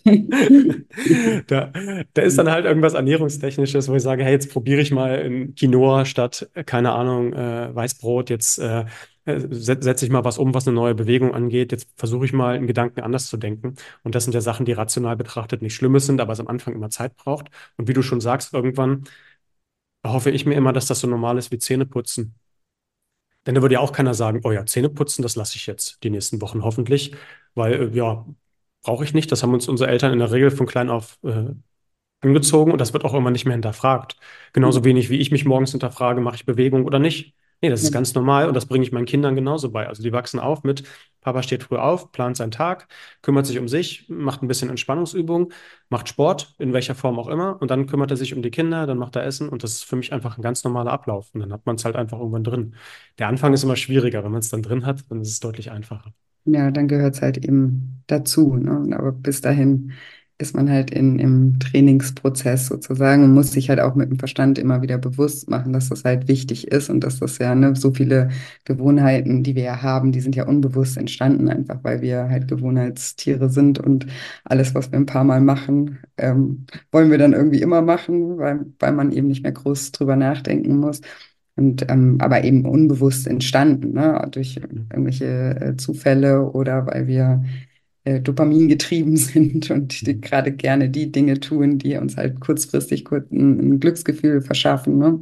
Da, da ist dann halt irgendwas Ernährungstechnisches, wo ich sage, hey, jetzt probiere ich mal in Quinoa statt, äh, keine Ahnung, äh, Weißbrot, jetzt äh, äh, set- setze ich mal was um, was eine neue Bewegung angeht. Jetzt versuche ich mal, einen Gedanken anders zu denken. Und das sind ja Sachen, die rational betrachtet nicht Schlimmes sind, aber es am Anfang immer Zeit braucht. Und wie du schon sagst, irgendwann hoffe ich mir immer, dass das so normal ist wie Zähneputzen. Denn da würde ja auch keiner sagen, oh ja, Zähneputzen, das lasse ich jetzt die nächsten Wochen hoffentlich, weil äh, ja, brauche ich nicht. Das haben uns unsere Eltern in der Regel von klein auf äh, angezogen und das wird auch immer nicht mehr hinterfragt. Genauso wenig wie ich mich morgens hinterfrage, mache ich Bewegung oder nicht. Nee, das ist Ja, ganz normal und das bringe ich meinen Kindern genauso bei. Also die wachsen auf mit, Papa steht früh auf, plant seinen Tag, kümmert sich um sich, macht ein bisschen Entspannungsübung, macht Sport, in welcher Form auch immer, und dann kümmert er sich um die Kinder, dann macht er Essen und das ist für mich einfach ein ganz normaler Ablauf und dann hat man es halt einfach irgendwann drin. Der Anfang ist immer schwieriger, wenn man es dann drin hat, dann ist es deutlich einfacher. ja, dann gehört es halt eben dazu, ne? Aber bis dahin ist man halt in, im Trainingsprozess sozusagen und muss sich halt auch mit dem Verstand immer wieder bewusst machen, dass das halt wichtig ist und dass das ja, ne, so viele Gewohnheiten, die wir ja haben, die sind ja unbewusst entstanden, einfach weil wir halt Gewohnheitstiere sind und alles, was wir ein paar Mal machen, ähm, wollen wir dann irgendwie immer machen, weil, weil man eben nicht mehr groß drüber nachdenken muss. Und ähm, aber eben unbewusst entstanden, ne, durch irgendwelche äh, Zufälle oder weil wir äh, Dopamin getrieben sind und die, Mhm. gerade gerne die Dinge tun, die uns halt kurzfristig kurz ein, ein Glücksgefühl verschaffen. Ne?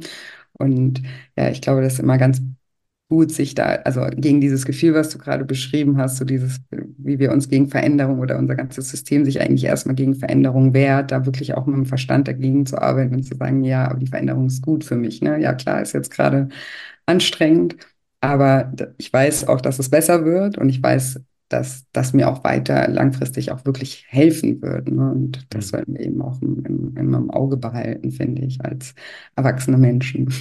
Und ja, ich glaube, das ist immer ganz gut, sich da, also gegen dieses Gefühl, was du gerade beschrieben hast, so dieses, wie wir uns gegen Veränderung oder unser ganzes System sich eigentlich erstmal gegen Veränderung wehrt, da wirklich auch mit dem Verstand dagegen zu arbeiten und zu sagen, ja, aber die Veränderung ist gut für mich. Ne? Ja, klar, ist jetzt gerade anstrengend, aber d- ich weiß auch, dass es besser wird und ich weiß, dass das mir auch weiter langfristig auch wirklich helfen wird. Ne? Und das Mhm. sollten wir eben auch im, im, im Auge behalten, finde ich, als erwachsene Menschen.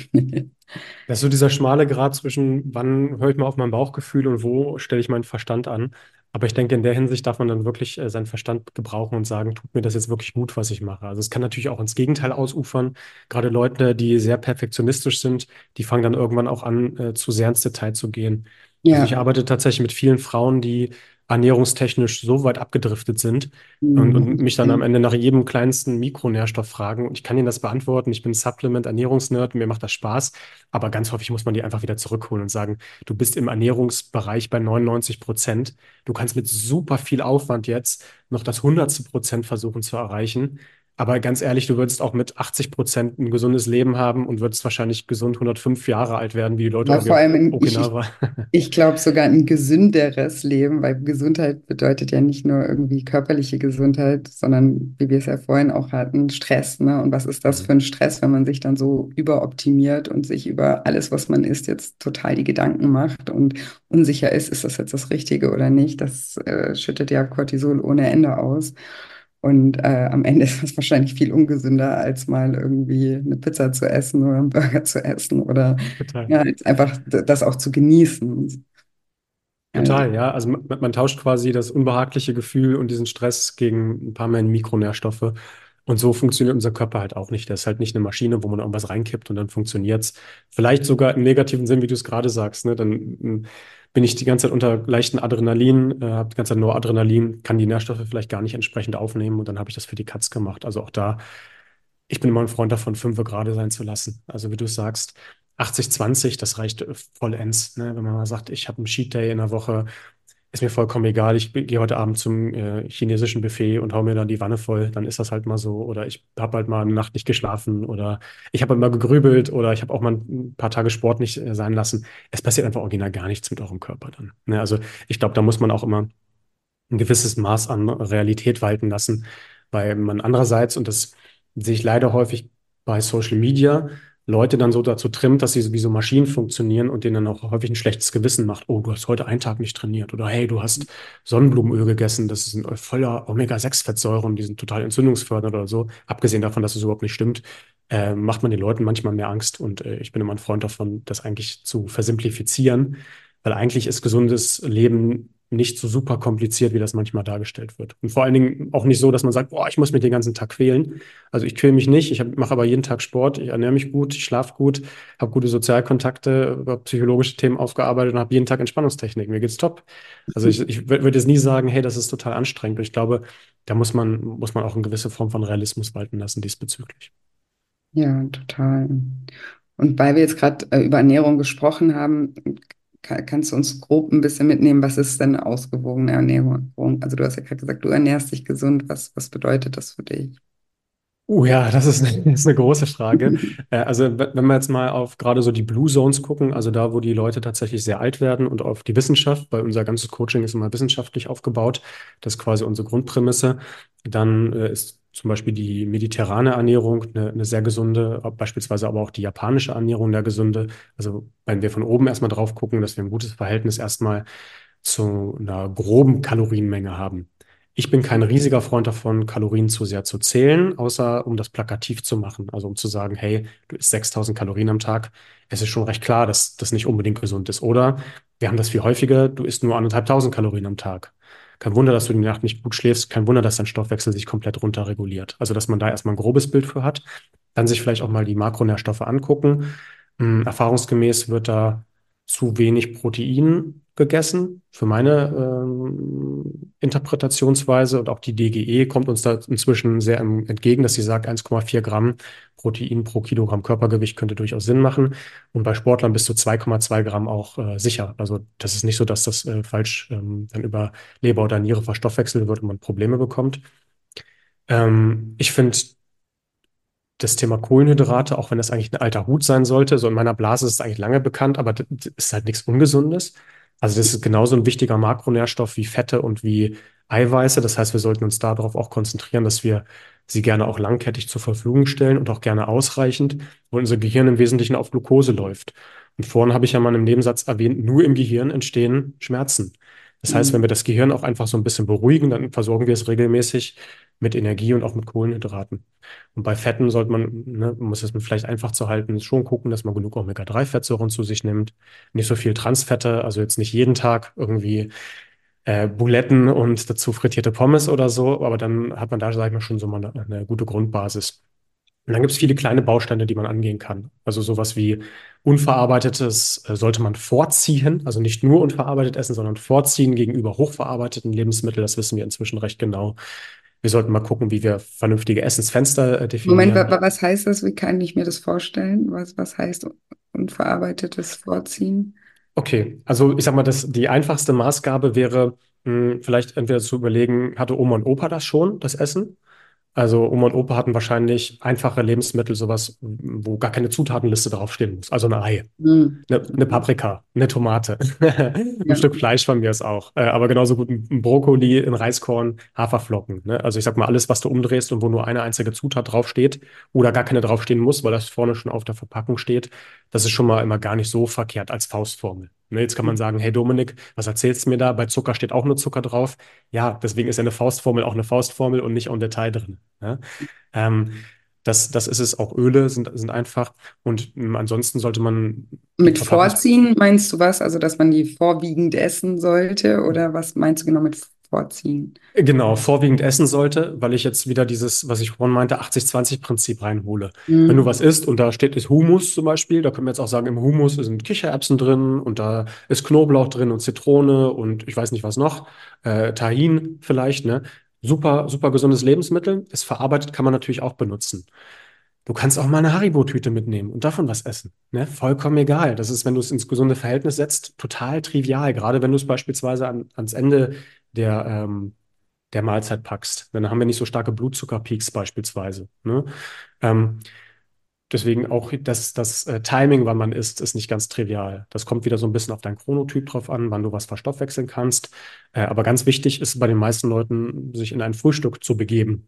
Das ist so dieser schmale Grat zwischen, wann höre ich mal auf mein Bauchgefühl und wo stelle ich meinen Verstand an. Aber ich denke, in der Hinsicht darf man dann wirklich äh, seinen Verstand gebrauchen und sagen, tut mir das jetzt wirklich gut, was ich mache. Also es kann natürlich auch ins Gegenteil ausufern. Gerade Leute, die sehr perfektionistisch sind, die fangen dann irgendwann auch an, äh, zu sehr ins Detail zu gehen. Also ich Ja. arbeite tatsächlich mit vielen Frauen, die ernährungstechnisch so weit abgedriftet sind und, Mhm. und mich dann am Ende nach jedem kleinsten Mikronährstoff fragen. Und ich kann ihnen das beantworten. Ich bin Supplement-Ernährungsnerd, mir macht das Spaß. Aber ganz häufig muss man die einfach wieder zurückholen und sagen, du bist im Ernährungsbereich bei neunundneunzig Prozent. Du kannst mit super viel Aufwand jetzt noch das hundertste Prozent versuchen zu erreichen. Aber ganz ehrlich, du würdest auch mit achtzig Prozent ein gesundes Leben haben und würdest wahrscheinlich gesund hundertfünf Jahre alt werden, wie die Leute Ja, irgendwie vor auf allem, in, ich, ich, Okinawa. ich glaube sogar ein gesünderes Leben, weil Gesundheit bedeutet ja nicht nur irgendwie körperliche Gesundheit, sondern, wie wir es ja vorhin auch hatten, Stress, ne? Und was ist das Mhm. für ein Stress, wenn man sich dann so überoptimiert und sich über alles, was man isst, jetzt total die Gedanken macht und unsicher ist, ist das jetzt das Richtige oder nicht? Das äh, schüttet ja Cortisol ohne Ende aus. Und äh, am Ende ist das wahrscheinlich viel ungesünder, als mal irgendwie eine Pizza zu essen oder einen Burger zu essen oder Total. ja, jetzt einfach d- das auch zu genießen. Also, Total, ja. Also man, man tauscht quasi das unbehagliche Gefühl und diesen Stress gegen ein paar mehr Mikronährstoffe. Und so funktioniert unser Körper halt auch nicht. Das ist halt nicht eine Maschine, wo man irgendwas reinkippt und dann funktioniert's. Vielleicht sogar im negativen Sinn, wie du es gerade sagst. Ne? Dann mm, bin ich die ganze Zeit unter leichten Adrenalin, äh, habe die ganze Zeit nur Adrenalin, kann die Nährstoffe vielleicht gar nicht entsprechend aufnehmen und dann habe ich das für die Katz gemacht. Also auch da, ich bin immer ein Freund davon, fünfe gerade sein zu lassen. Also wie du sagst, achtzig zwanzig, das reicht äh, vollends. Ne? Wenn man mal sagt, ich habe einen Cheat Day in der Woche, ist mir vollkommen egal. Ich gehe heute Abend zum äh, chinesischen Buffet und hau mir dann die Wanne voll. Dann ist das halt mal so. Oder ich habe halt mal eine Nacht nicht geschlafen. Oder ich habe halt mal gegrübelt. Oder ich habe auch mal ein paar Tage Sport nicht äh, sein lassen. Es passiert einfach original gar nichts mit eurem Körper dann. Ne? Also ich glaube, da muss man auch immer ein gewisses Maß an Realität walten lassen, weil man andererseits, und das sehe ich leider häufig bei Social Media, Leute dann so dazu trimmt, dass sie wie so Maschinen funktionieren und denen dann auch häufig ein schlechtes Gewissen macht. Oh, du hast heute einen Tag nicht trainiert. Oder hey, du hast Sonnenblumenöl gegessen. Das ist ein voller Omega sechs Fettsäuren, die sind total entzündungsfördernd oder so. Abgesehen davon, dass es überhaupt nicht stimmt, äh, macht man den Leuten manchmal mehr Angst. Und äh, ich bin immer ein Freund davon, das eigentlich zu versimplifizieren, weil eigentlich ist gesundes Leben nicht so super kompliziert, wie das manchmal dargestellt wird. Und vor allen Dingen auch nicht so, dass man sagt, boah, ich muss mich den ganzen Tag quälen. Also ich quäle mich nicht, ich mache aber jeden Tag Sport, ich ernähre mich gut, ich schlafe gut, habe gute Sozialkontakte, über psychologische Themen aufgearbeitet und habe jeden Tag Entspannungstechniken. Mir geht's top. Also ich, ich würde würd jetzt nie sagen, hey, das ist total anstrengend. Und ich glaube, da muss man, muss man auch eine gewisse Form von Realismus walten lassen diesbezüglich. ja, total. Und weil wir jetzt gerade äh, über Ernährung gesprochen haben, ka- kannst du uns grob ein bisschen mitnehmen, was ist denn ausgewogene Ernährung? Also du hast ja gerade gesagt, du ernährst dich gesund. Was, was bedeutet das für dich? Oh ja, das ist eine, das ist eine große Frage. Äh, Also, w- wenn wir jetzt mal auf gerade so die Blue Zones gucken, also da, wo die Leute tatsächlich sehr alt werden und auf die Wissenschaft, weil unser ganzes Coaching ist immer wissenschaftlich aufgebaut, das ist quasi unsere Grundprämisse, dann äh, ist zum Beispiel die mediterrane Ernährung eine, eine sehr gesunde, äh, beispielsweise aber auch die japanische Ernährung eine gesunde. Also, wenn wir von oben erstmal drauf gucken, dass wir ein gutes Verhältnis erstmal zu einer groben Kalorienmenge haben. Ich bin kein riesiger Freund davon, Kalorien zu sehr zu zählen, außer um das plakativ zu machen. Also um zu sagen, hey, du isst sechstausend Kalorien am Tag. Es ist schon recht klar, dass das nicht unbedingt gesund ist. Oder wir haben das viel häufiger, du isst nur anderthalbtausend Kalorien am Tag. Kein Wunder, dass du die Nacht nicht gut schläfst. Kein Wunder, dass dein Stoffwechsel sich komplett runterreguliert. Also, dass man da erstmal ein grobes Bild für hat. Dann sich vielleicht auch mal die Makronährstoffe angucken. Ähm, erfahrungsgemäß wird da zu wenig Protein gegessen. Für meine ähm, Interpretationsweise und auch die D G E kommt uns da inzwischen sehr em- entgegen, dass sie sagt, eins Komma vier Gramm Protein pro Kilogramm Körpergewicht könnte durchaus Sinn machen. Und bei Sportlern bis zu zwei Komma zwei Gramm auch äh, sicher. Also das ist nicht so, dass das äh, falsch ähm, dann über Leber oder Niere verstoffwechselt wird und man Probleme bekommt. Ähm, ich finde das Thema Kohlenhydrate, auch wenn das eigentlich ein alter Hut sein sollte, so in meiner Blase ist es eigentlich lange bekannt, aber das ist halt nichts Ungesundes. Also das ist genauso ein wichtiger Makronährstoff wie Fette und wie Eiweiße. Das heißt, wir sollten uns darauf auch konzentrieren, dass wir sie gerne auch langkettig zur Verfügung stellen und auch gerne ausreichend, weil unser Gehirn im Wesentlichen auf Glucose läuft. Und vorhin habe ich ja mal im Nebensatz erwähnt, nur im Gehirn entstehen Schmerzen. Das heißt, wenn Mhm. wir das Gehirn auch einfach so ein bisschen beruhigen, dann versorgen wir es regelmäßig mit Energie und auch mit Kohlenhydraten. Und bei Fetten sollte man, ne, um es jetzt vielleicht einfach zu halten, schon gucken, dass man genug Omega drei Fettsäuren zu sich nimmt. Nicht so viel Transfette, also jetzt nicht jeden Tag irgendwie äh, Buletten und dazu frittierte Pommes oder so, aber dann hat man da, sag ich mal, schon so mal eine, eine gute Grundbasis. Und dann gibt es viele kleine Bausteine, die man angehen kann. Also sowas wie unverarbeitetes äh, sollte man vorziehen, also nicht nur unverarbeitet essen, sondern vorziehen gegenüber hochverarbeiteten Lebensmitteln. Das wissen wir inzwischen recht genau. Wir sollten mal gucken, wie wir vernünftige Essensfenster äh, Moment, wa definieren. wa- was heißt das? Wie kann ich mir das vorstellen? Was, was heißt unverarbeitetes Vorziehen? Okay, also ich sag mal, das, die einfachste Maßgabe wäre, mh, vielleicht entweder zu überlegen, hatte Oma und Opa das schon, das Essen? Also Oma und Opa hatten wahrscheinlich einfache Lebensmittel, sowas, wo gar keine Zutatenliste draufstehen muss. Also ein Ei. Mhm. Eine, eine Okay. Paprika, eine Tomate, ein Ja. Stück Fleisch von mir ist auch. Äh, aber genauso gut ein ein Brokkoli, ein Reiskorn, Haferflocken. Ne? Also ich sag mal, alles, was du umdrehst und wo nur eine einzige Zutat draufsteht oder gar keine draufstehen muss, weil das vorne schon auf der Verpackung steht, das ist schon mal immer gar nicht so verkehrt als Faustformel. Ne? Jetzt kann man sagen, hey Dominik, was erzählst du mir da? Bei Zucker steht auch nur Zucker drauf. Ja, deswegen ist ja eine Faustformel auch eine Faustformel und nicht en Detail drin. Ne? Ähm, das, das ist es. Auch Öle sind, sind einfach. Und ähm, ansonsten sollte man die Mit Verpackungs... Vorziehen meinst du was? Also, dass man die vorwiegend essen sollte? Oder was meinst du genau mit Vorziehen? Genau, vorwiegend essen sollte, weil ich jetzt wieder dieses, was ich vorhin meinte, achtzig zwanzig Prinzip reinhole. Wenn du Mhm. was isst und da steht, ist Hummus zum Beispiel, da können wir jetzt auch sagen, im Hummus sind Kichererbsen drin und da ist Knoblauch drin und Zitrone und ich weiß nicht was noch, äh, Tahin vielleicht, ne? Super, super gesundes Lebensmittel. Ist verarbeitet, kann man natürlich auch benutzen. Du kannst auch mal eine Haribo-Tüte mitnehmen und davon was essen. Ne? Vollkommen egal. Das ist, wenn du es ins gesunde Verhältnis setzt, total trivial. Gerade wenn du es beispielsweise an, ans Ende der, ähm, der Mahlzeit packst. Dann haben wir nicht so starke Blutzuckerpeaks beispielsweise. Ne? Ähm, deswegen auch das, das äh, Timing, wann man isst, ist nicht ganz trivial. Das kommt wieder so ein bisschen auf deinen Chronotyp drauf an, wann du was verstoffwechseln kannst. Äh, aber ganz wichtig ist bei den meisten Leuten, sich in ein Frühstück zu begeben.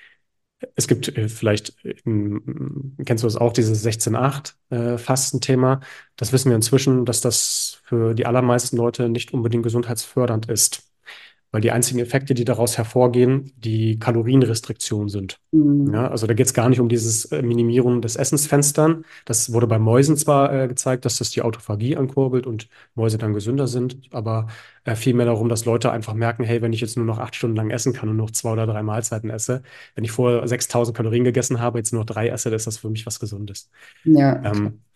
Es gibt äh, vielleicht, äh, m- kennst du das auch, dieses sechzehn acht äh, Fastenthema. Das wissen wir inzwischen, dass das für die allermeisten Leute nicht unbedingt gesundheitsfördernd ist, weil die einzigen Effekte, die daraus hervorgehen, die Kalorienrestriktion sind. Mhm. Ja, also da geht es gar nicht um dieses äh, Minimieren des Essensfenstern. Das wurde bei Mäusen zwar äh, gezeigt, dass das die Autophagie ankurbelt und Mäuse dann gesünder sind, aber äh, vielmehr darum, dass Leute einfach merken, hey, wenn ich jetzt nur noch acht Stunden lang essen kann und noch zwei oder drei Mahlzeiten esse, wenn ich vorher sechstausend Kalorien gegessen habe, jetzt nur noch drei esse, dann ist das für mich was Gesundes. Ja, okay. Ähm,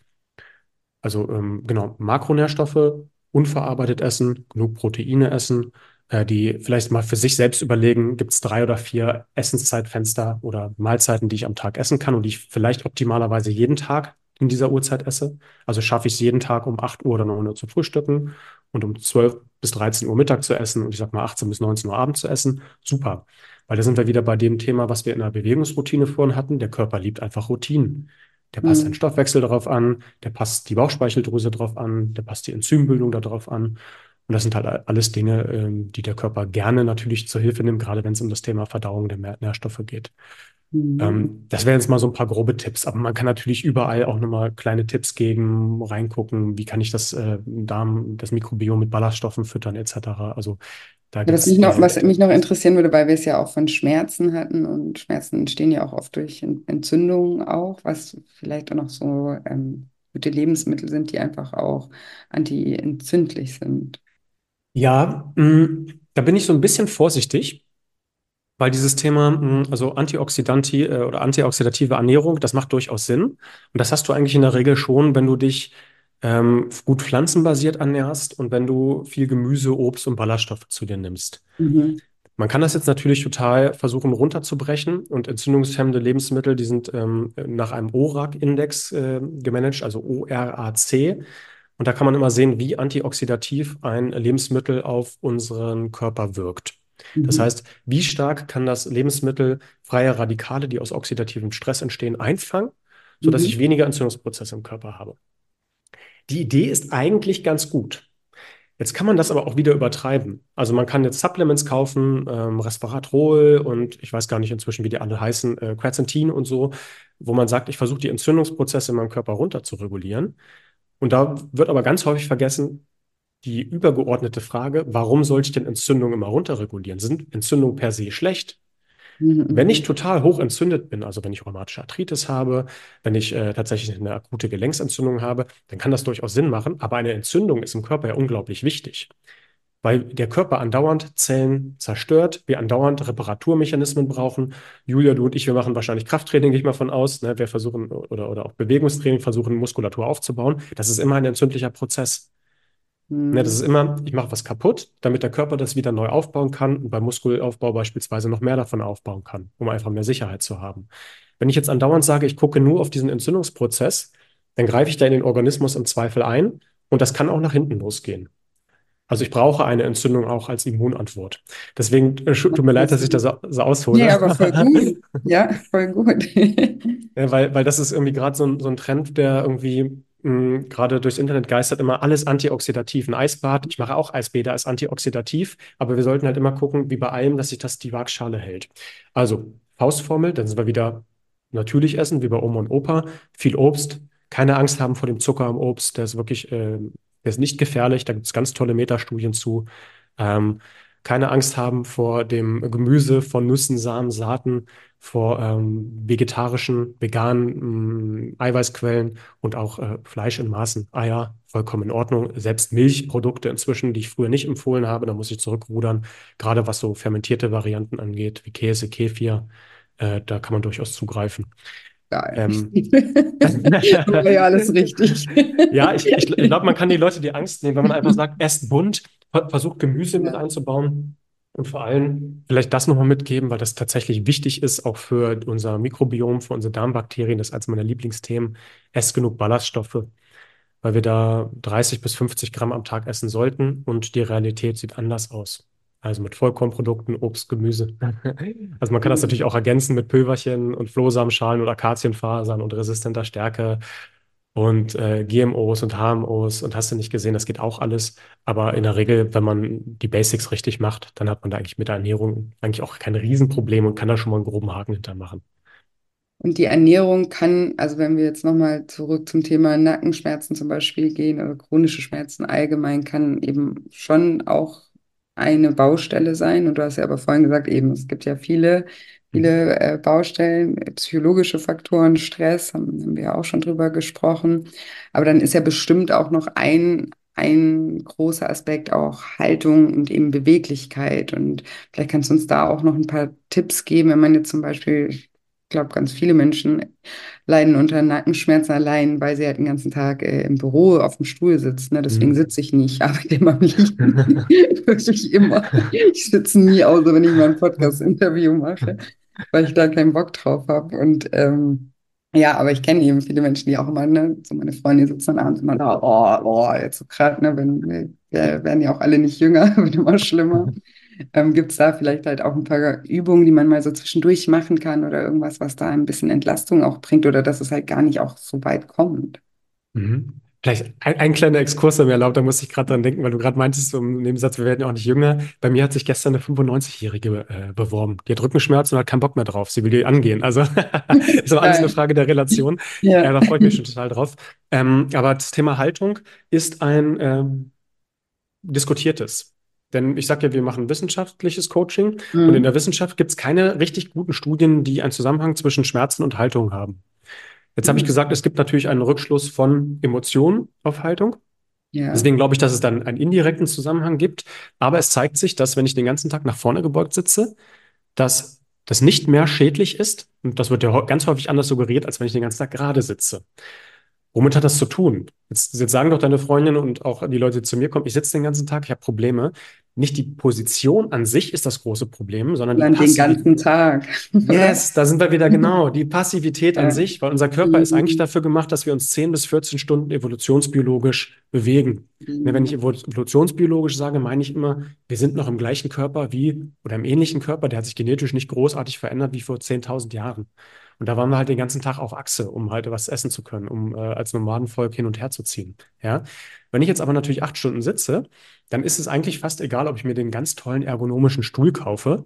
also ähm, genau, Makronährstoffe, unverarbeitet essen, genug Proteine essen, äh, die vielleicht mal für sich selbst überlegen, gibt es drei oder vier Essenszeitfenster oder Mahlzeiten, die ich am Tag essen kann und die ich vielleicht optimalerweise jeden Tag in dieser Uhrzeit esse. Also schaffe ich es jeden Tag um acht Uhr oder neun Uhr zu frühstücken und um zwölf bis dreizehn Uhr Mittag zu essen und ich sag mal achtzehn bis neunzehn Uhr abends zu essen. Super. Weil da sind wir wieder bei dem Thema, was wir in der Bewegungsroutine vorhin hatten. Der Körper liebt einfach Routinen. Der passt seinen Mhm. Stoffwechsel darauf an, der passt die Bauchspeicheldrüse drauf an, der passt die Enzymbildung darauf an. Und das sind halt alles Dinge, ähm, die der Körper gerne natürlich zur Hilfe nimmt, gerade wenn es um das Thema Verdauung der Mehr- Nährstoffe geht. Mhm. Ähm, das wären jetzt mal so ein paar grobe Tipps, aber man kann natürlich überall auch nochmal kleine Tipps geben, reingucken, wie kann ich das äh, Darm, das Mikrobiom mit Ballaststoffen füttern, et cetera. Also da Ja, gibt was es mich noch, diese. was mich noch interessieren würde, weil wir es ja auch von Schmerzen hatten und Schmerzen entstehen ja auch oft durch Ent- Entzündungen auch, was vielleicht auch noch so ähm, gute Lebensmittel sind, die einfach auch antientzündlich sind. Ja, mh. Da bin ich so ein bisschen vorsichtig, weil dieses Thema, mh, also Antioxidanti äh, oder antioxidative Ernährung, das macht durchaus Sinn. Und das hast du eigentlich in der Regel schon, wenn du dich ähm, gut pflanzenbasiert ernährst und wenn du viel Gemüse, Obst und Ballaststoffe zu dir nimmst. Mhm. Man kann das jetzt natürlich total versuchen runterzubrechen und entzündungshemmende Lebensmittel, die sind ähm, nach einem O R A C-Index äh, gemanagt, also O R A C. Und da kann man immer sehen, wie antioxidativ ein Lebensmittel auf unseren Körper wirkt. Das Mhm. heißt, wie stark kann das Lebensmittel freie Radikale, die aus oxidativem Stress entstehen, einfangen, sodass Mhm. ich weniger Entzündungsprozesse im Körper habe. Die Idee ist eigentlich ganz gut. Jetzt kann man das aber auch wieder übertreiben. Also man kann jetzt Supplements kaufen, ähm, Resveratrol und ich weiß gar nicht inzwischen, wie die alle heißen, äh, Quercetin und so, wo man sagt, ich versuche die Entzündungsprozesse in meinem Körper runter zu regulieren. Und da wird aber ganz häufig vergessen, die übergeordnete Frage, warum sollte ich denn Entzündungen immer runterregulieren? Sind Entzündungen per se schlecht? Mhm. Wenn ich Mhm. total hoch entzündet bin, also wenn ich rheumatische Arthritis habe, wenn ich äh, tatsächlich eine akute Gelenksentzündung habe, dann kann das durchaus Sinn machen. Aber eine Entzündung ist im Körper ja unglaublich wichtig, weil der Körper andauernd Zellen zerstört, wir andauernd Reparaturmechanismen brauchen. Julia, du und ich, wir machen wahrscheinlich Krafttraining, gehe ich mal von aus. Ne? Wir versuchen, oder, oder auch Bewegungstraining, versuchen, Muskulatur aufzubauen. Das ist immer ein entzündlicher Prozess. Ne, das Mhm. ist immer, ich mache was kaputt, damit der Körper das wieder neu aufbauen kann und beim Muskelaufbau beispielsweise noch mehr davon aufbauen kann, um einfach mehr Sicherheit zu haben. Wenn ich jetzt andauernd sage, ich gucke nur auf diesen Entzündungsprozess, dann greife ich da in den Organismus im Zweifel ein und das kann auch nach hinten losgehen. Also ich brauche eine Entzündung auch als Immunantwort. Deswegen äh, tut mir leid, dass ich da so, so Nee, aushole. aber voll gut. Ja, voll gut. Ja, weil, weil das ist irgendwie gerade so ein, so ein Trend, der irgendwie mh, gerade durchs Internet geistert, immer alles antioxidativ. Ein Eisbad, ich mache auch Eisbäder, ist antioxidativ, aber wir sollten halt immer gucken, wie bei allem, dass sich das die Waagschale hält. Also Faustformel, dann sind wir wieder natürlich essen, wie bei Oma und Opa, viel Obst, keine Angst haben vor dem Zucker am Obst, der ist wirklich, äh, der ist nicht gefährlich, da gibt es ganz tolle Metastudien zu. Ähm, keine Angst haben vor dem Gemüse, von Nüssen, Samen, Saaten, vor ähm, vegetarischen, veganen mh, Eiweißquellen und auch äh, Fleisch in Maßen, Eier, vollkommen in Ordnung. Selbst Milchprodukte inzwischen, die ich früher nicht empfohlen habe, da muss ich zurückrudern, gerade was so fermentierte Varianten angeht, wie Käse, Kefir, äh, da kann man durchaus zugreifen. Geil. Ähm, War ja alles richtig. ja, ich, ich, ich glaube, man kann die Leute die Angst nehmen, wenn man einfach sagt, esst bunt, ver- versucht Gemüse mit Ja. einzubauen und vor allem vielleicht das nochmal mitgeben, weil das tatsächlich wichtig ist, auch für unser Mikrobiom, für unsere Darmbakterien. Das ist eines meiner Lieblingsthemen. Esst genug Ballaststoffe, weil wir da dreißig bis fünfzig Gramm am Tag essen sollten und die Realität sieht anders aus. Also mit Vollkornprodukten, Obst, Gemüse. Also man kann das natürlich auch ergänzen mit Pülverchen und Flohsamenschalen und Akazienfasern und resistenter Stärke und äh, G M Os und H M Os und hast du nicht gesehen, das geht auch alles. Aber in der Regel, wenn man die Basics richtig macht, dann hat man da eigentlich mit der Ernährung eigentlich auch kein Riesenproblem und kann da schon mal einen groben Haken hintermachen. Und die Ernährung kann, also wenn wir jetzt nochmal zurück zum Thema Nackenschmerzen zum Beispiel gehen oder chronische Schmerzen allgemein, kann eben schon auch eine Baustelle sein. Und du hast ja aber vorhin gesagt, eben, es gibt ja viele, Mhm. viele äh, Baustellen, psychologische Faktoren, Stress, haben, haben wir ja auch schon drüber gesprochen. Aber dann ist ja bestimmt auch noch ein, ein großer Aspekt auch Haltung und eben Beweglichkeit. Und vielleicht kannst du uns da auch noch ein paar Tipps geben, wenn man jetzt zum Beispiel, ich glaube, ganz viele Menschen leiden unter Nackenschmerzen allein, weil sie halt den ganzen Tag äh, im Büro auf dem Stuhl sitzen. Ne? Deswegen Mhm. sitze ich nie. Ich arbeite immer am Liegen. Wirklich immer. Ich sitze nie, außer wenn ich mal ein Podcast-Interview mache, weil ich da keinen Bock drauf habe. Und ähm, ja, aber ich kenne eben viele Menschen, die auch immer, ne, so meine Freunde sitzen dann abends immer da, oh, oh, jetzt so gerade, ne, wenn, wir werden ja auch alle nicht jünger, wird immer schlimmer. Ähm, gibt es da vielleicht halt auch ein paar Übungen, die man mal so zwischendurch machen kann oder irgendwas, was da ein bisschen Entlastung auch bringt oder dass es halt gar nicht auch so weit kommt? Mhm. Vielleicht ein, ein kleiner Exkurs, der mir erlaubt, da musste ich gerade dran denken, weil du gerade meintest, so im Nebensatz, wir werden ja auch nicht jünger. Bei mir hat sich gestern eine fünfundneunzig-Jährige äh, beworben. Die hat Rückenschmerzen und hat keinen Bock mehr drauf. Sie will die angehen. Also ist aber alles eine Geil. Frage der Relation. Äh, Ja. da freue ich mich schon total drauf. Ähm, aber das Thema Haltung ist ein ähm, diskutiertes. Denn ich sage ja, wir machen wissenschaftliches Coaching und in Mhm. der Wissenschaft gibt es keine richtig guten Studien, die einen Zusammenhang zwischen Schmerzen und Haltung haben. Jetzt habe ich Mhm. gesagt, es gibt natürlich einen Rückschluss von Emotionen auf Haltung. Ja, Deswegen glaube ich, dass es dann einen indirekten Zusammenhang gibt. Aber es zeigt sich, dass wenn ich den ganzen Tag nach vorne gebeugt sitze, dass das nicht mehr schädlich ist. Und das wird ja ganz häufig anders suggeriert, als wenn ich den ganzen Tag gerade sitze. Womit hat das zu tun? Jetzt, jetzt sagen doch deine Freundin und auch die Leute, die zu mir kommen, ich sitze den ganzen Tag, ich habe Probleme. Nicht die Position an sich ist das große Problem, sondern die dann den Passivität. ganzen Tag, oder? Yes, da sind wir wieder genau. Die Passivität an Ja. sich, weil unser Körper ist eigentlich Mhm. dafür gemacht, dass wir uns zehn bis vierzehn Stunden evolutionsbiologisch bewegen. Ne, Wenn ich Mhm. evolutionsbiologisch sage, meine ich immer, wir sind noch im gleichen Körper wie oder im ähnlichen Körper, der hat sich genetisch nicht großartig verändert wie vor zehntausend Jahren. Und da waren wir halt den ganzen Tag auf Achse, um halt was essen zu können, um äh, als Nomadenvolk hin und her zu ziehen. Ja? Wenn ich jetzt aber natürlich acht Stunden sitze, dann ist es eigentlich fast egal, ob ich mir den ganz tollen ergonomischen Stuhl kaufe.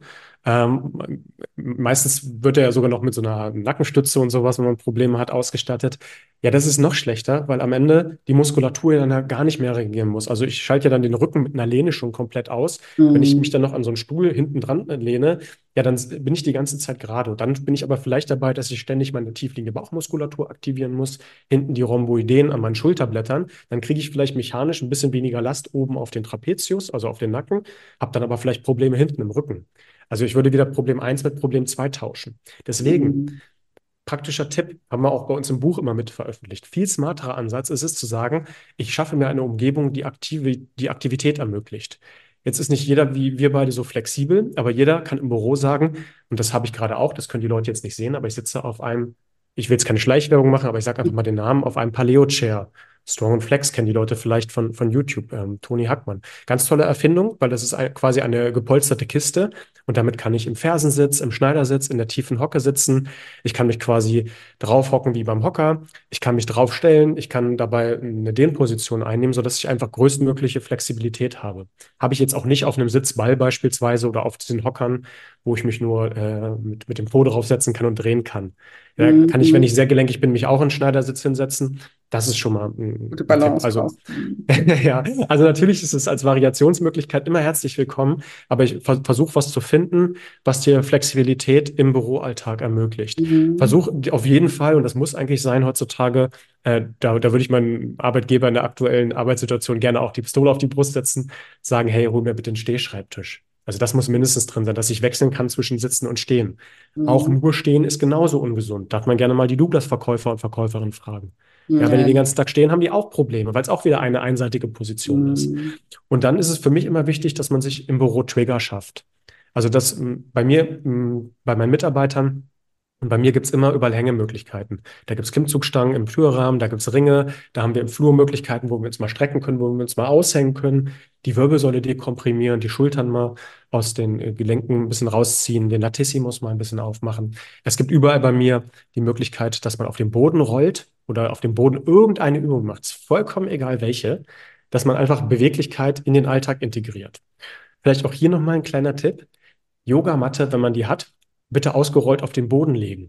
Ähm, Meistens wird er ja sogar noch mit so einer Nackenstütze und sowas, wenn man Probleme hat, ausgestattet. Ja, das ist noch schlechter, weil am Ende die Muskulatur ja dann ja gar nicht mehr reagieren muss. Also ich schalte ja dann den Rücken mit einer Lehne schon komplett aus. Wenn ich mich Mhm. dann noch an so einen Stuhl hinten dran lehne, ja, dann bin ich die ganze Zeit gerade. Dann bin ich aber vielleicht dabei, dass ich ständig meine tiefliegende Bauchmuskulatur aktivieren muss, hinten die Rhomboideen an meinen Schulterblättern. Dann kriege ich vielleicht mechanisch ein bisschen weniger Last oben auf den Trapezius, also auf den Nacken, habe dann aber vielleicht Probleme hinten im Rücken. Also ich würde wieder Problem eins mit Problem zwei tauschen. Deswegen, Mhm. praktischer Tipp, haben wir auch bei uns im Buch immer mit veröffentlicht. Viel smarterer Ansatz ist es zu sagen, ich schaffe mir eine Umgebung, die aktive, die Aktivität ermöglicht. Jetzt ist nicht jeder wie wir beide so flexibel, aber jeder kann im Büro sagen, und das habe ich gerade auch, das können die Leute jetzt nicht sehen, aber ich sitze auf einem, ich will jetzt keine Schleichwerbung machen, aber ich sage einfach mal den Namen, auf einem Paleo-Chair. Strong and Flex kennen die Leute vielleicht von, von YouTube, ähm, Toni Hackmann. Ganz tolle Erfindung, weil das ist ein, quasi eine gepolsterte Kiste und damit kann ich im Fersensitz, im Schneidersitz, in der tiefen Hocke sitzen. Ich kann mich quasi draufhocken wie beim Hocker. Ich kann mich draufstellen. Ich kann dabei eine Dehnposition einnehmen, sodass ich einfach größtmögliche Flexibilität habe. Habe ich jetzt auch nicht auf einem Sitzball beispielsweise oder auf diesen Hockern, wo ich mich nur äh, mit, mit dem Po draufsetzen kann und drehen kann. Da kann ich, wenn Mhm. ich sehr gelenkig bin, mich auch in den Schneidersitz hinsetzen. Das ist schon mal ein, Gute ein Tipp. Balance Also brauchst du. ja, also natürlich ist es als Variationsmöglichkeit immer herzlich willkommen, aber ich ver versuche was zu finden, was dir Flexibilität im Büroalltag ermöglicht. Mhm. Versuch auf jeden Fall, und das muss eigentlich sein heutzutage, äh, da, da würde ich meinem Arbeitgeber in der aktuellen Arbeitssituation gerne auch die Pistole auf die Brust setzen, sagen, hey, hol mir bitte einen Stehschreibtisch. Also das muss mindestens drin sein, dass ich wechseln kann zwischen Sitzen und Stehen. Auch Mhm. nur Stehen ist genauso ungesund. Darf man gerne mal die Douglas-Verkäufer und Verkäuferinnen fragen. Ja, wenn die Ja. den ganzen Tag stehen, haben die auch Probleme, weil es auch wieder eine einseitige Position ist. Mhm. Und dann ist es für mich immer wichtig, dass man sich im Büro Trigger schafft. Also das m, bei mir, m, bei meinen Mitarbeitern und bei mir gibt es immer überall Hängemöglichkeiten. Da gibt es Klimmzugstangen im Türrahmen, da gibt es Ringe, da haben wir im Flur Möglichkeiten, wo wir uns mal strecken können, wo wir uns mal aushängen können, die Wirbelsäule dekomprimieren, die Schultern mal aus den äh, Gelenken ein bisschen rausziehen, den Latissimus mal ein bisschen aufmachen. Es gibt überall bei mir die Möglichkeit, dass man auf dem Boden rollt oder auf dem Boden irgendeine Übung macht. Ist vollkommen egal welche, dass man einfach Beweglichkeit in den Alltag integriert. Vielleicht auch hier nochmal ein kleiner Tipp. Yogamatte, wenn man die hat, bitte ausgerollt auf den Boden legen.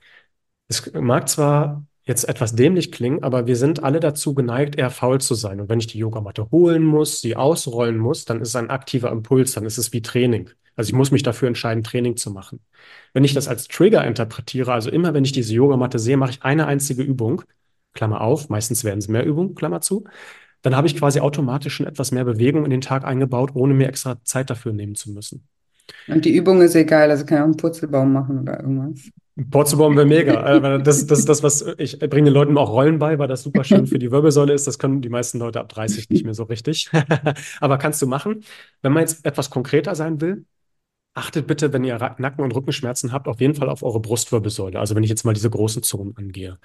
Es mag zwar jetzt etwas dämlich klingen, aber wir sind alle dazu geneigt, eher faul zu sein. Und wenn ich die Yogamatte holen muss, sie ausrollen muss, dann ist es ein aktiver Impuls, dann ist es wie Training. Also ich muss mich dafür entscheiden, Training zu machen. Wenn ich das als Trigger interpretiere, also immer wenn ich diese Yogamatte sehe, mache ich eine einzige Übung, Klammer auf, meistens werden es mehr Übungen, Klammer zu, dann habe ich quasi automatisch schon etwas mehr Bewegung in den Tag eingebaut, ohne mir extra Zeit dafür nehmen zu müssen. Und die Übung ist egal, also kann ich auch einen Purzelbaum machen oder irgendwas. Purzelbaum wäre mega. Äh, weil Das, das ist das, was ich bringe den Leuten auch Rollen bei, weil das super schön für die Wirbelsäule ist. Das können die meisten Leute ab dreißig nicht mehr so richtig. Aber kannst du machen. Wenn man jetzt etwas konkreter sein will, achtet bitte, wenn ihr Ra- Nacken- und Rückenschmerzen habt, auf jeden Fall auf eure Brustwirbelsäule. Also wenn ich jetzt mal diese großen Zonen angehe.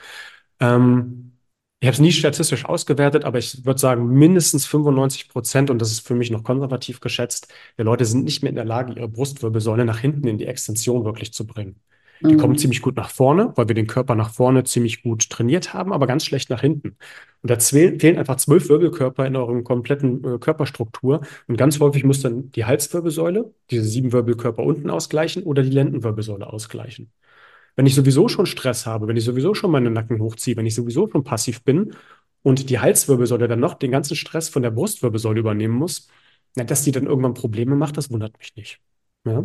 Ähm, Ich habe es nie statistisch ausgewertet, aber ich würde sagen, mindestens fünfundneunzig Prozent, und das ist für mich noch konservativ geschätzt, der Leute sind nicht mehr in der Lage, ihre Brustwirbelsäule nach hinten in die Extension wirklich zu bringen. Die kommen Mhm. ziemlich gut nach vorne, weil wir den Körper nach vorne ziemlich gut trainiert haben, aber ganz schlecht nach hinten. Und da zwe- fehlen einfach zwölf Wirbelkörper in eurer kompletten äh, Körperstruktur. Und ganz häufig muss dann die Halswirbelsäule, diese sieben Wirbelkörper unten ausgleichen oder die Lendenwirbelsäule ausgleichen. Wenn ich sowieso schon Stress habe, wenn ich sowieso schon meine Nacken hochziehe, wenn ich sowieso schon passiv bin und die Halswirbelsäule dann noch den ganzen Stress von der Brustwirbelsäule übernehmen muss, na, dass die dann irgendwann Probleme macht, das wundert mich nicht. Ja?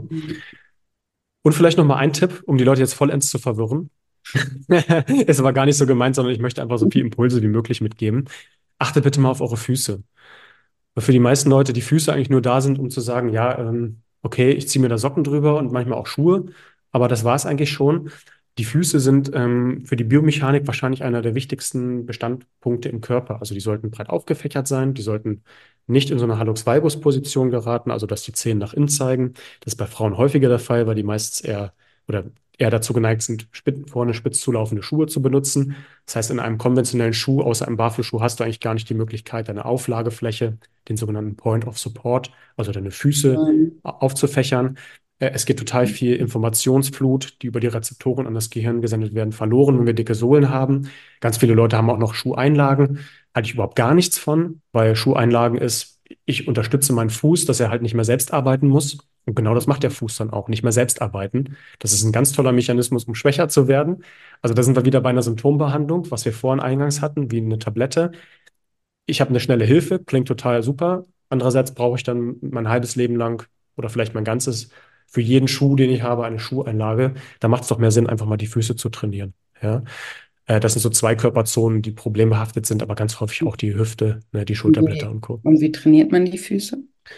Und vielleicht noch mal ein Tipp, um die Leute jetzt vollends zu verwirren. Ist aber gar nicht so gemeint, sondern ich möchte einfach so viele Impulse wie möglich mitgeben. achtet bitte mal auf eure Füße. Weil für die meisten Leute die Füße eigentlich nur da sind, um zu sagen, ja, ähm, okay, ich ziehe mir da Socken drüber und manchmal auch Schuhe, aber das war es eigentlich schon. Die Füße sind ähm, für die Biomechanik wahrscheinlich einer der wichtigsten Bestandpunkte im Körper. Also die sollten breit aufgefächert sein, die sollten nicht in so eine Hallux-Valgus-Position geraten, also dass die Zehen nach innen zeigen. Das ist bei Frauen häufiger der Fall, weil die meistens eher oder eher dazu geneigt sind, spitz, vorne spitz zulaufende Schuhe zu benutzen. Das heißt, in einem konventionellen Schuh, außer einem Barfußschuh, hast du eigentlich gar nicht die Möglichkeit, deine Auflagefläche, den sogenannten Point of Support, also deine Füße Mhm. aufzufächern. Äh, Es geht total viel Informationsflut, die über die Rezeptoren an das Gehirn gesendet werden, verloren, wenn wir dicke Sohlen haben. Ganz viele Leute haben auch noch Schuheinlagen. Halte ich überhaupt gar nichts von, weil Schuheinlagen ist, ich unterstütze meinen Fuß, dass er halt nicht mehr selbst arbeiten muss. Und genau das macht der Fuß dann auch, nicht mehr selbst arbeiten. Das ist ein ganz toller Mechanismus, um schwächer zu werden. Also da sind wir wieder bei einer Symptombehandlung, was wir vorhin eingangs hatten, wie eine Tablette. Ich habe eine schnelle Hilfe, klingt total super. Andererseits brauche ich dann mein halbes Leben lang oder vielleicht mein ganzes für jeden Schuh, den ich habe, eine Schuheinlage. Da macht es doch mehr Sinn, einfach mal die Füße zu trainieren. Ja? Äh, das sind so zwei Körperzonen, die problembehaftet sind, aber ganz häufig auch die Hüfte, ne, die Und Schulterblätter wie, und Co. und wie trainiert man die Füße?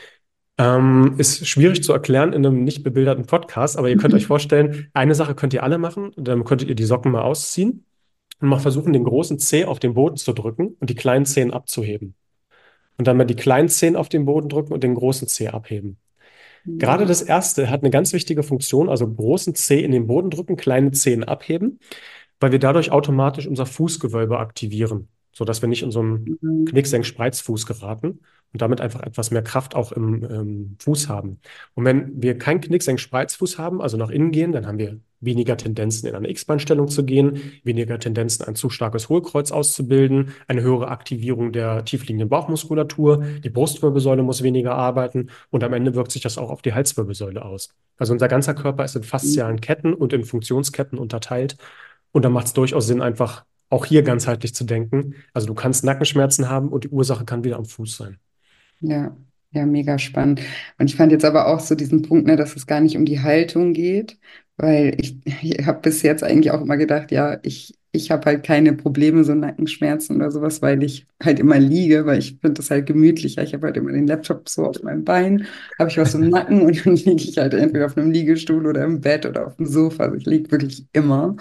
Ähm, ist schwierig zu erklären in einem nicht bebilderten Podcast, aber ihr könnt euch vorstellen, eine Sache könnt ihr alle machen. Dann könntet ihr die Socken mal ausziehen und mal versuchen, den großen Zeh auf den Boden zu drücken und die kleinen Zehen abzuheben. Und dann mal die kleinen Zehen auf den Boden drücken und den großen Zeh abheben. Gerade Mhm. das erste hat eine ganz wichtige Funktion, also großen Zeh in den Boden drücken, kleine Zehen abheben, weil wir dadurch automatisch unser Fußgewölbe aktivieren, sodass wir nicht in so einen Mhm. Knicksenk-Spreizfuß geraten und damit einfach etwas mehr Kraft auch im ähm, Fuß haben. Und wenn wir keinen Knicksenk-Spreizfuß haben, also nach innen gehen, dann haben wir weniger Tendenzen, in eine X-Beinstellung zu gehen, weniger Tendenzen, ein zu starkes Hohlkreuz auszubilden, eine höhere Aktivierung der tiefliegenden Bauchmuskulatur, die Brustwirbelsäule muss weniger arbeiten und am Ende wirkt sich das auch auf die Halswirbelsäule aus. Also unser ganzer Körper ist in faszialen Ketten und in Funktionsketten unterteilt und da macht es durchaus Sinn, einfach auch hier ganzheitlich zu denken. Also du kannst Nackenschmerzen haben und die Ursache kann wieder am Fuß sein. Ja, ja, mega spannend. Und ich fand jetzt aber auch so diesen Punkt, ne, dass es gar nicht um die Haltung geht, weil ich, ich habe bis jetzt eigentlich auch immer gedacht, ja, ich, ich habe halt keine Probleme, so Nackenschmerzen oder sowas, weil ich halt immer liege, weil ich finde das halt gemütlicher. Ich habe halt immer den Laptop so auf meinem Bein, habe ich was im Nacken und dann liege ich halt entweder auf einem Liegestuhl oder im Bett oder auf dem Sofa. Also ich liege wirklich immer.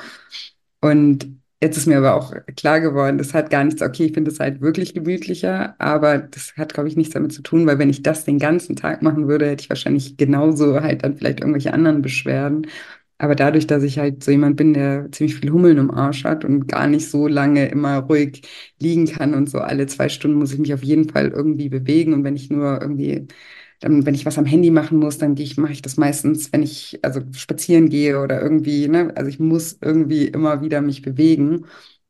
Und jetzt ist mir aber auch klar geworden, das hat gar nichts, okay, ich finde es halt wirklich gemütlicher, aber das hat, glaube ich, nichts damit zu tun, weil wenn ich das den ganzen Tag machen würde, hätte ich wahrscheinlich genauso halt dann vielleicht irgendwelche anderen Beschwerden. Aber dadurch, dass ich halt so jemand bin, der ziemlich viel Hummeln im Arsch hat und gar nicht so lange immer ruhig liegen kann und so alle zwei Stunden muss ich mich auf jeden Fall irgendwie bewegen. Und wenn ich nur irgendwie dann, wenn ich was am Handy machen muss, dann gehe ich, mache ich das meistens, wenn ich also spazieren gehe oder irgendwie, ne? Also ich muss irgendwie immer wieder mich bewegen.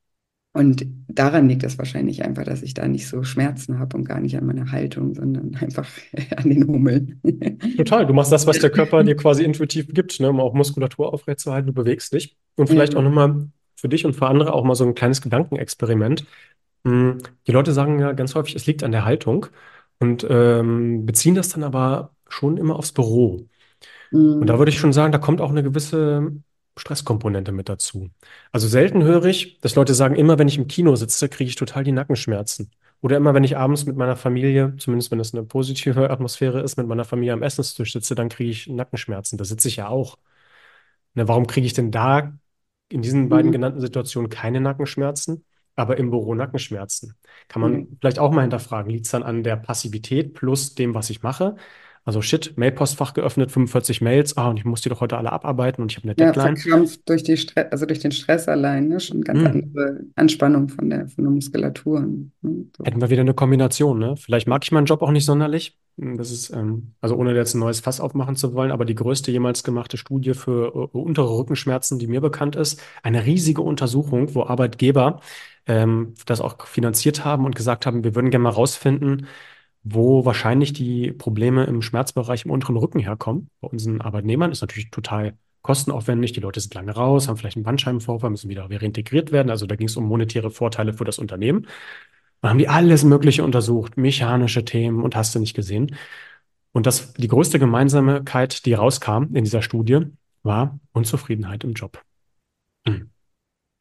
Und daran liegt es wahrscheinlich einfach, dass ich da nicht so Schmerzen habe und gar nicht an meiner Haltung, sondern einfach an den Hummeln. Total, du machst das, was der Körper dir quasi intuitiv gibt, ne, um auch Muskulatur aufrechtzuerhalten, du bewegst dich. Und vielleicht auch Ja. nochmal für dich und für andere auch mal so ein kleines Gedankenexperiment. Hm, Die Leute sagen ja ganz häufig, es liegt an der Haltung und ähm, beziehen das dann aber schon immer aufs Büro. Und da Mm, würde ich schon sagen, da kommt auch eine gewisse Stresskomponente mit dazu. Also selten höre ich, dass Leute sagen, immer wenn ich im Kino sitze, kriege ich total die Nackenschmerzen. Oder immer wenn ich abends mit meiner Familie, zumindest wenn es eine positive Atmosphäre ist, mit meiner Familie am Essenstisch sitze, dann kriege ich Nackenschmerzen. Da sitze ich ja auch. Ne, warum kriege ich denn da in diesen beiden mm, genannten Situationen keine Nackenschmerzen, aber im Büro Nackenschmerzen? Kann ja. man vielleicht auch mal hinterfragen. Liegt es dann an der Passivität plus dem, was ich mache? Also shit, Mailpostfach geöffnet, fünfundvierzig Mails, ah, und ich muss die doch heute alle abarbeiten und ich habe eine Ja, Deadline. verkrampft durch die Stress, also durch den Stress allein, ne? Schon ganz Hm. andere Anspannung von der, von der Muskulatur. Ne? So. Hätten wir wieder eine Kombination, ne? Vielleicht mag ich meinen Job auch nicht sonderlich. Hm, Das ist, ähm, also ohne jetzt ein neues Fass aufmachen zu wollen, aber die größte jemals gemachte Studie für äh, untere Rückenschmerzen, die mir bekannt ist, eine riesige Untersuchung, wo Arbeitgeber ähm, das auch finanziert haben und gesagt haben, wir würden gerne mal rausfinden, wo wahrscheinlich die Probleme im Schmerzbereich im unteren Rücken herkommen. Bei unseren Arbeitnehmern ist natürlich total kostenaufwendig. Die Leute sind lange raus, haben vielleicht einen Bandscheibenvorfall, müssen wieder reintegriert werden. Also da ging es um monetäre Vorteile für das Unternehmen. Dann haben die alles Mögliche untersucht, mechanische Themen und hast du nicht gesehen. Und das, die größte Gemeinsamkeit, die rauskam in dieser Studie, war Unzufriedenheit im Job. Hm.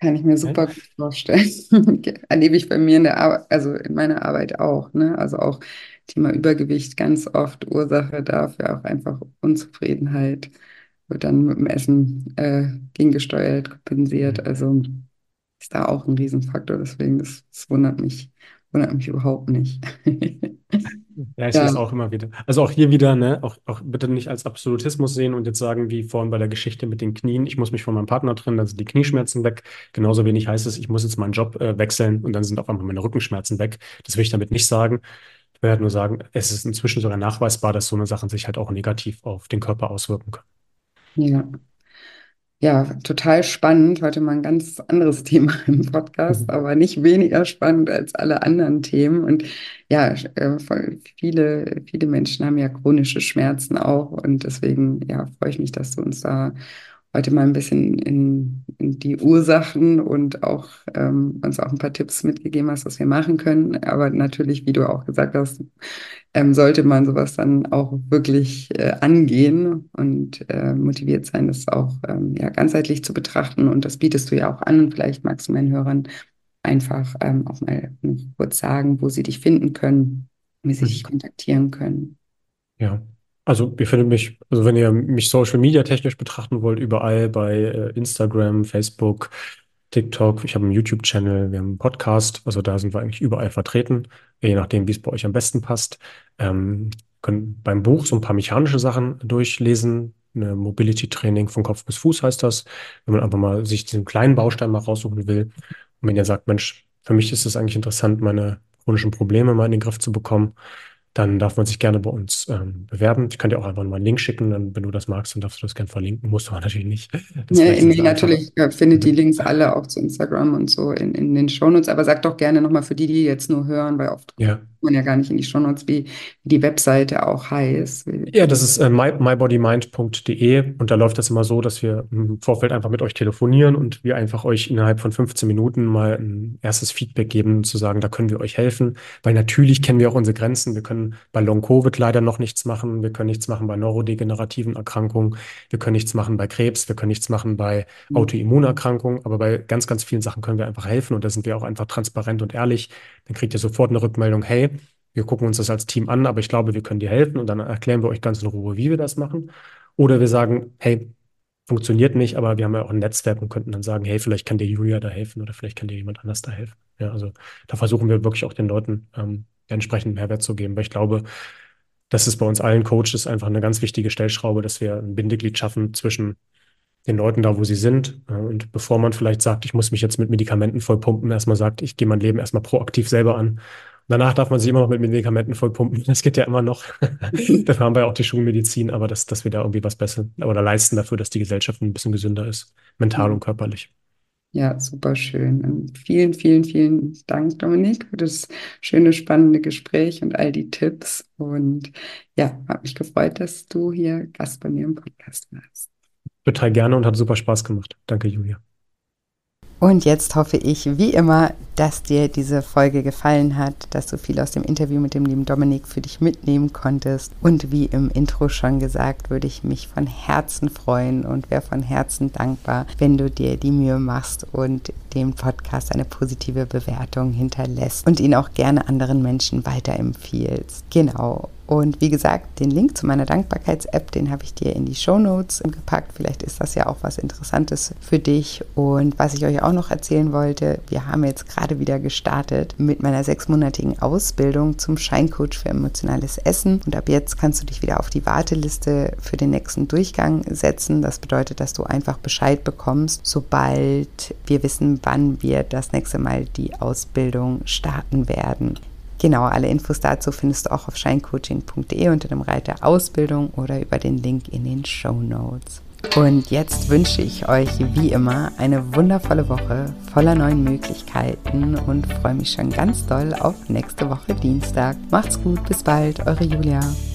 Kann ich mir Ja? super gut vorstellen. Erlebe ich bei mir in der Arbeit, also in meiner Arbeit auch, ne? Also auch Thema Übergewicht ganz oft Ursache dafür, auch einfach Unzufriedenheit, wird dann mit dem Essen äh, gegengesteuert, kompensiert. Mhm. Also ist da auch ein Riesenfaktor, deswegen das, das wundert mich, wundert mich überhaupt nicht. Ja, ich sehe Ja, es auch immer wieder. Also auch hier wieder, ne, auch, auch bitte nicht als Absolutismus sehen und jetzt sagen, wie vorhin bei der Geschichte mit den Knien, ich muss mich von meinem Partner trennen, dann sind die Knieschmerzen weg. Genauso wenig heißt es, ich muss jetzt meinen Job äh, wechseln und dann sind auf einmal meine Rückenschmerzen weg. Das will ich damit nicht sagen. Ich will halt nur sagen, es ist inzwischen sogar nachweisbar, dass so eine Sachen sich halt auch negativ auf den Körper auswirken können. ja. Ja, total spannend. Heute mal ein ganz anderes Thema im Podcast, Mhm. aber nicht weniger spannend als alle anderen Themen. Und ja, äh, voll viele, viele Menschen haben ja chronische Schmerzen auch. Und deswegen, ja, freue ich mich, dass du uns da heute mal ein bisschen in, in die Ursachen und auch ähm, uns auch ein paar Tipps mitgegeben hast, was wir machen können. Aber natürlich, wie du auch gesagt hast, ähm, sollte man sowas dann auch wirklich äh, angehen und äh, motiviert sein, das auch ähm, ja, ganzheitlich zu betrachten. Und das bietest du ja auch an. Und vielleicht magst du meinen Hörern einfach ähm, auch mal noch kurz sagen, wo sie dich finden können, wie sie dich Mhm. kontaktieren können. Ja, also ihr findet mich, also wenn ihr mich Social Media technisch betrachten wollt, überall bei äh, Instagram, Facebook, TikTok, ich habe einen YouTube-Channel, wir haben einen Podcast, also da sind wir eigentlich überall vertreten, je nachdem, wie es bei euch am besten passt. Ähm, können beim Buch so ein paar mechanische Sachen durchlesen, eine Mobility-Training von Kopf bis Fuß heißt das, wenn man einfach mal sich diesen kleinen Baustein mal raussuchen will. Und wenn ihr sagt, Mensch, für mich ist es eigentlich interessant, meine chronischen Probleme mal in den Griff zu bekommen, dann darf man sich gerne bei uns ähm, bewerben. Ich kann dir auch einfach mal einen Link schicken, dann, wenn du das magst, dann darfst du das gerne verlinken. Musst du aber natürlich nicht. Das ist Ja, vielleicht sehr, nee, sehr einfach. natürlich äh, findet die Mhm. Links alle auch zu Instagram und so in, in den Shownotes. Aber sag doch gerne nochmal für die, die jetzt nur hören, weil oft guckt Ja. man ja gar nicht in die Shownotes, wie, wie die Webseite auch heißt. Wie, Ja, wie das das, ist äh, my, mybodymind punkt de und da läuft das immer so, dass wir im Vorfeld einfach mit euch telefonieren und wir einfach euch innerhalb von fünfzehn Minuten mal ein erstes Feedback geben, zu sagen, da können wir euch helfen, weil natürlich kennen wir auch unsere Grenzen. Wir können bei Long-Covid leider noch nichts machen, wir können nichts machen bei neurodegenerativen Erkrankungen, wir können nichts machen bei Krebs, wir können nichts machen bei Autoimmunerkrankungen, aber bei ganz, ganz vielen Sachen können wir einfach helfen und da sind wir auch einfach transparent und ehrlich. Dann kriegt ihr sofort eine Rückmeldung, hey, wir gucken uns das als Team an, aber ich glaube, wir können dir helfen und dann erklären wir euch ganz in Ruhe, wie wir das machen. Oder wir sagen, hey, funktioniert nicht, aber wir haben ja auch ein Netzwerk und könnten dann sagen, hey, vielleicht kann dir Julia da helfen oder vielleicht kann dir jemand anders da helfen. Ja, also da versuchen wir wirklich auch den Leuten ähm, entsprechend Mehrwert zu geben, weil ich glaube, das ist bei uns allen Coaches einfach eine ganz wichtige Stellschraube, dass wir ein Bindeglied schaffen zwischen den Leuten da, wo sie sind. Äh, Und bevor man vielleicht sagt, ich muss mich jetzt mit Medikamenten vollpumpen, erstmal sagt, ich gehe mein Leben erstmal proaktiv selber an. Danach darf man sich immer noch mit Medikamenten vollpumpen. Das geht ja immer noch. Dafür haben wir ja auch die Schulmedizin, aber dass, dass wir da irgendwie was besser oder leisten dafür, dass die Gesellschaft ein bisschen gesünder ist, mental und körperlich. Ja, super schön. Und vielen, vielen, vielen Dank, Dominik, für das schöne, spannende Gespräch und all die Tipps. Und ja, habe mich gefreut, dass du hier Gast bei mir im Podcast warst. Total gerne und hat super Spaß gemacht. Danke, Julia. Und jetzt hoffe ich, wie immer, dass dir diese Folge gefallen hat, dass du viel aus dem Interview mit dem lieben Dominik für dich mitnehmen konntest. Und wie im Intro schon gesagt, würde ich mich von Herzen freuen und wäre von Herzen dankbar, wenn du dir die Mühe machst und dem Podcast eine positive Bewertung hinterlässt und ihn auch gerne anderen Menschen weiterempfiehlst. Genau. Und wie gesagt, den Link zu meiner Dankbarkeits-App, den habe ich dir in die Shownotes gepackt. Vielleicht ist das ja auch was Interessantes für dich. Und was ich euch auch noch erzählen wollte, wir haben jetzt gerade wieder gestartet mit meiner sechsmonatigen Ausbildung zum Scheincoach für emotionales Essen. Und ab jetzt kannst du dich wieder auf die Warteliste für den nächsten Durchgang setzen. Das bedeutet, dass du einfach Bescheid bekommst, sobald wir wissen, wann wir das nächste Mal die Ausbildung starten werden. Genau, alle Infos dazu findest du auch auf scheincoaching punkt de unter dem Reiter Ausbildung oder über den Link in den Shownotes. Und jetzt wünsche ich euch wie immer eine wundervolle Woche voller neuen Möglichkeiten und freue mich schon ganz doll auf nächste Woche Dienstag. Macht's gut, bis bald, eure Julia.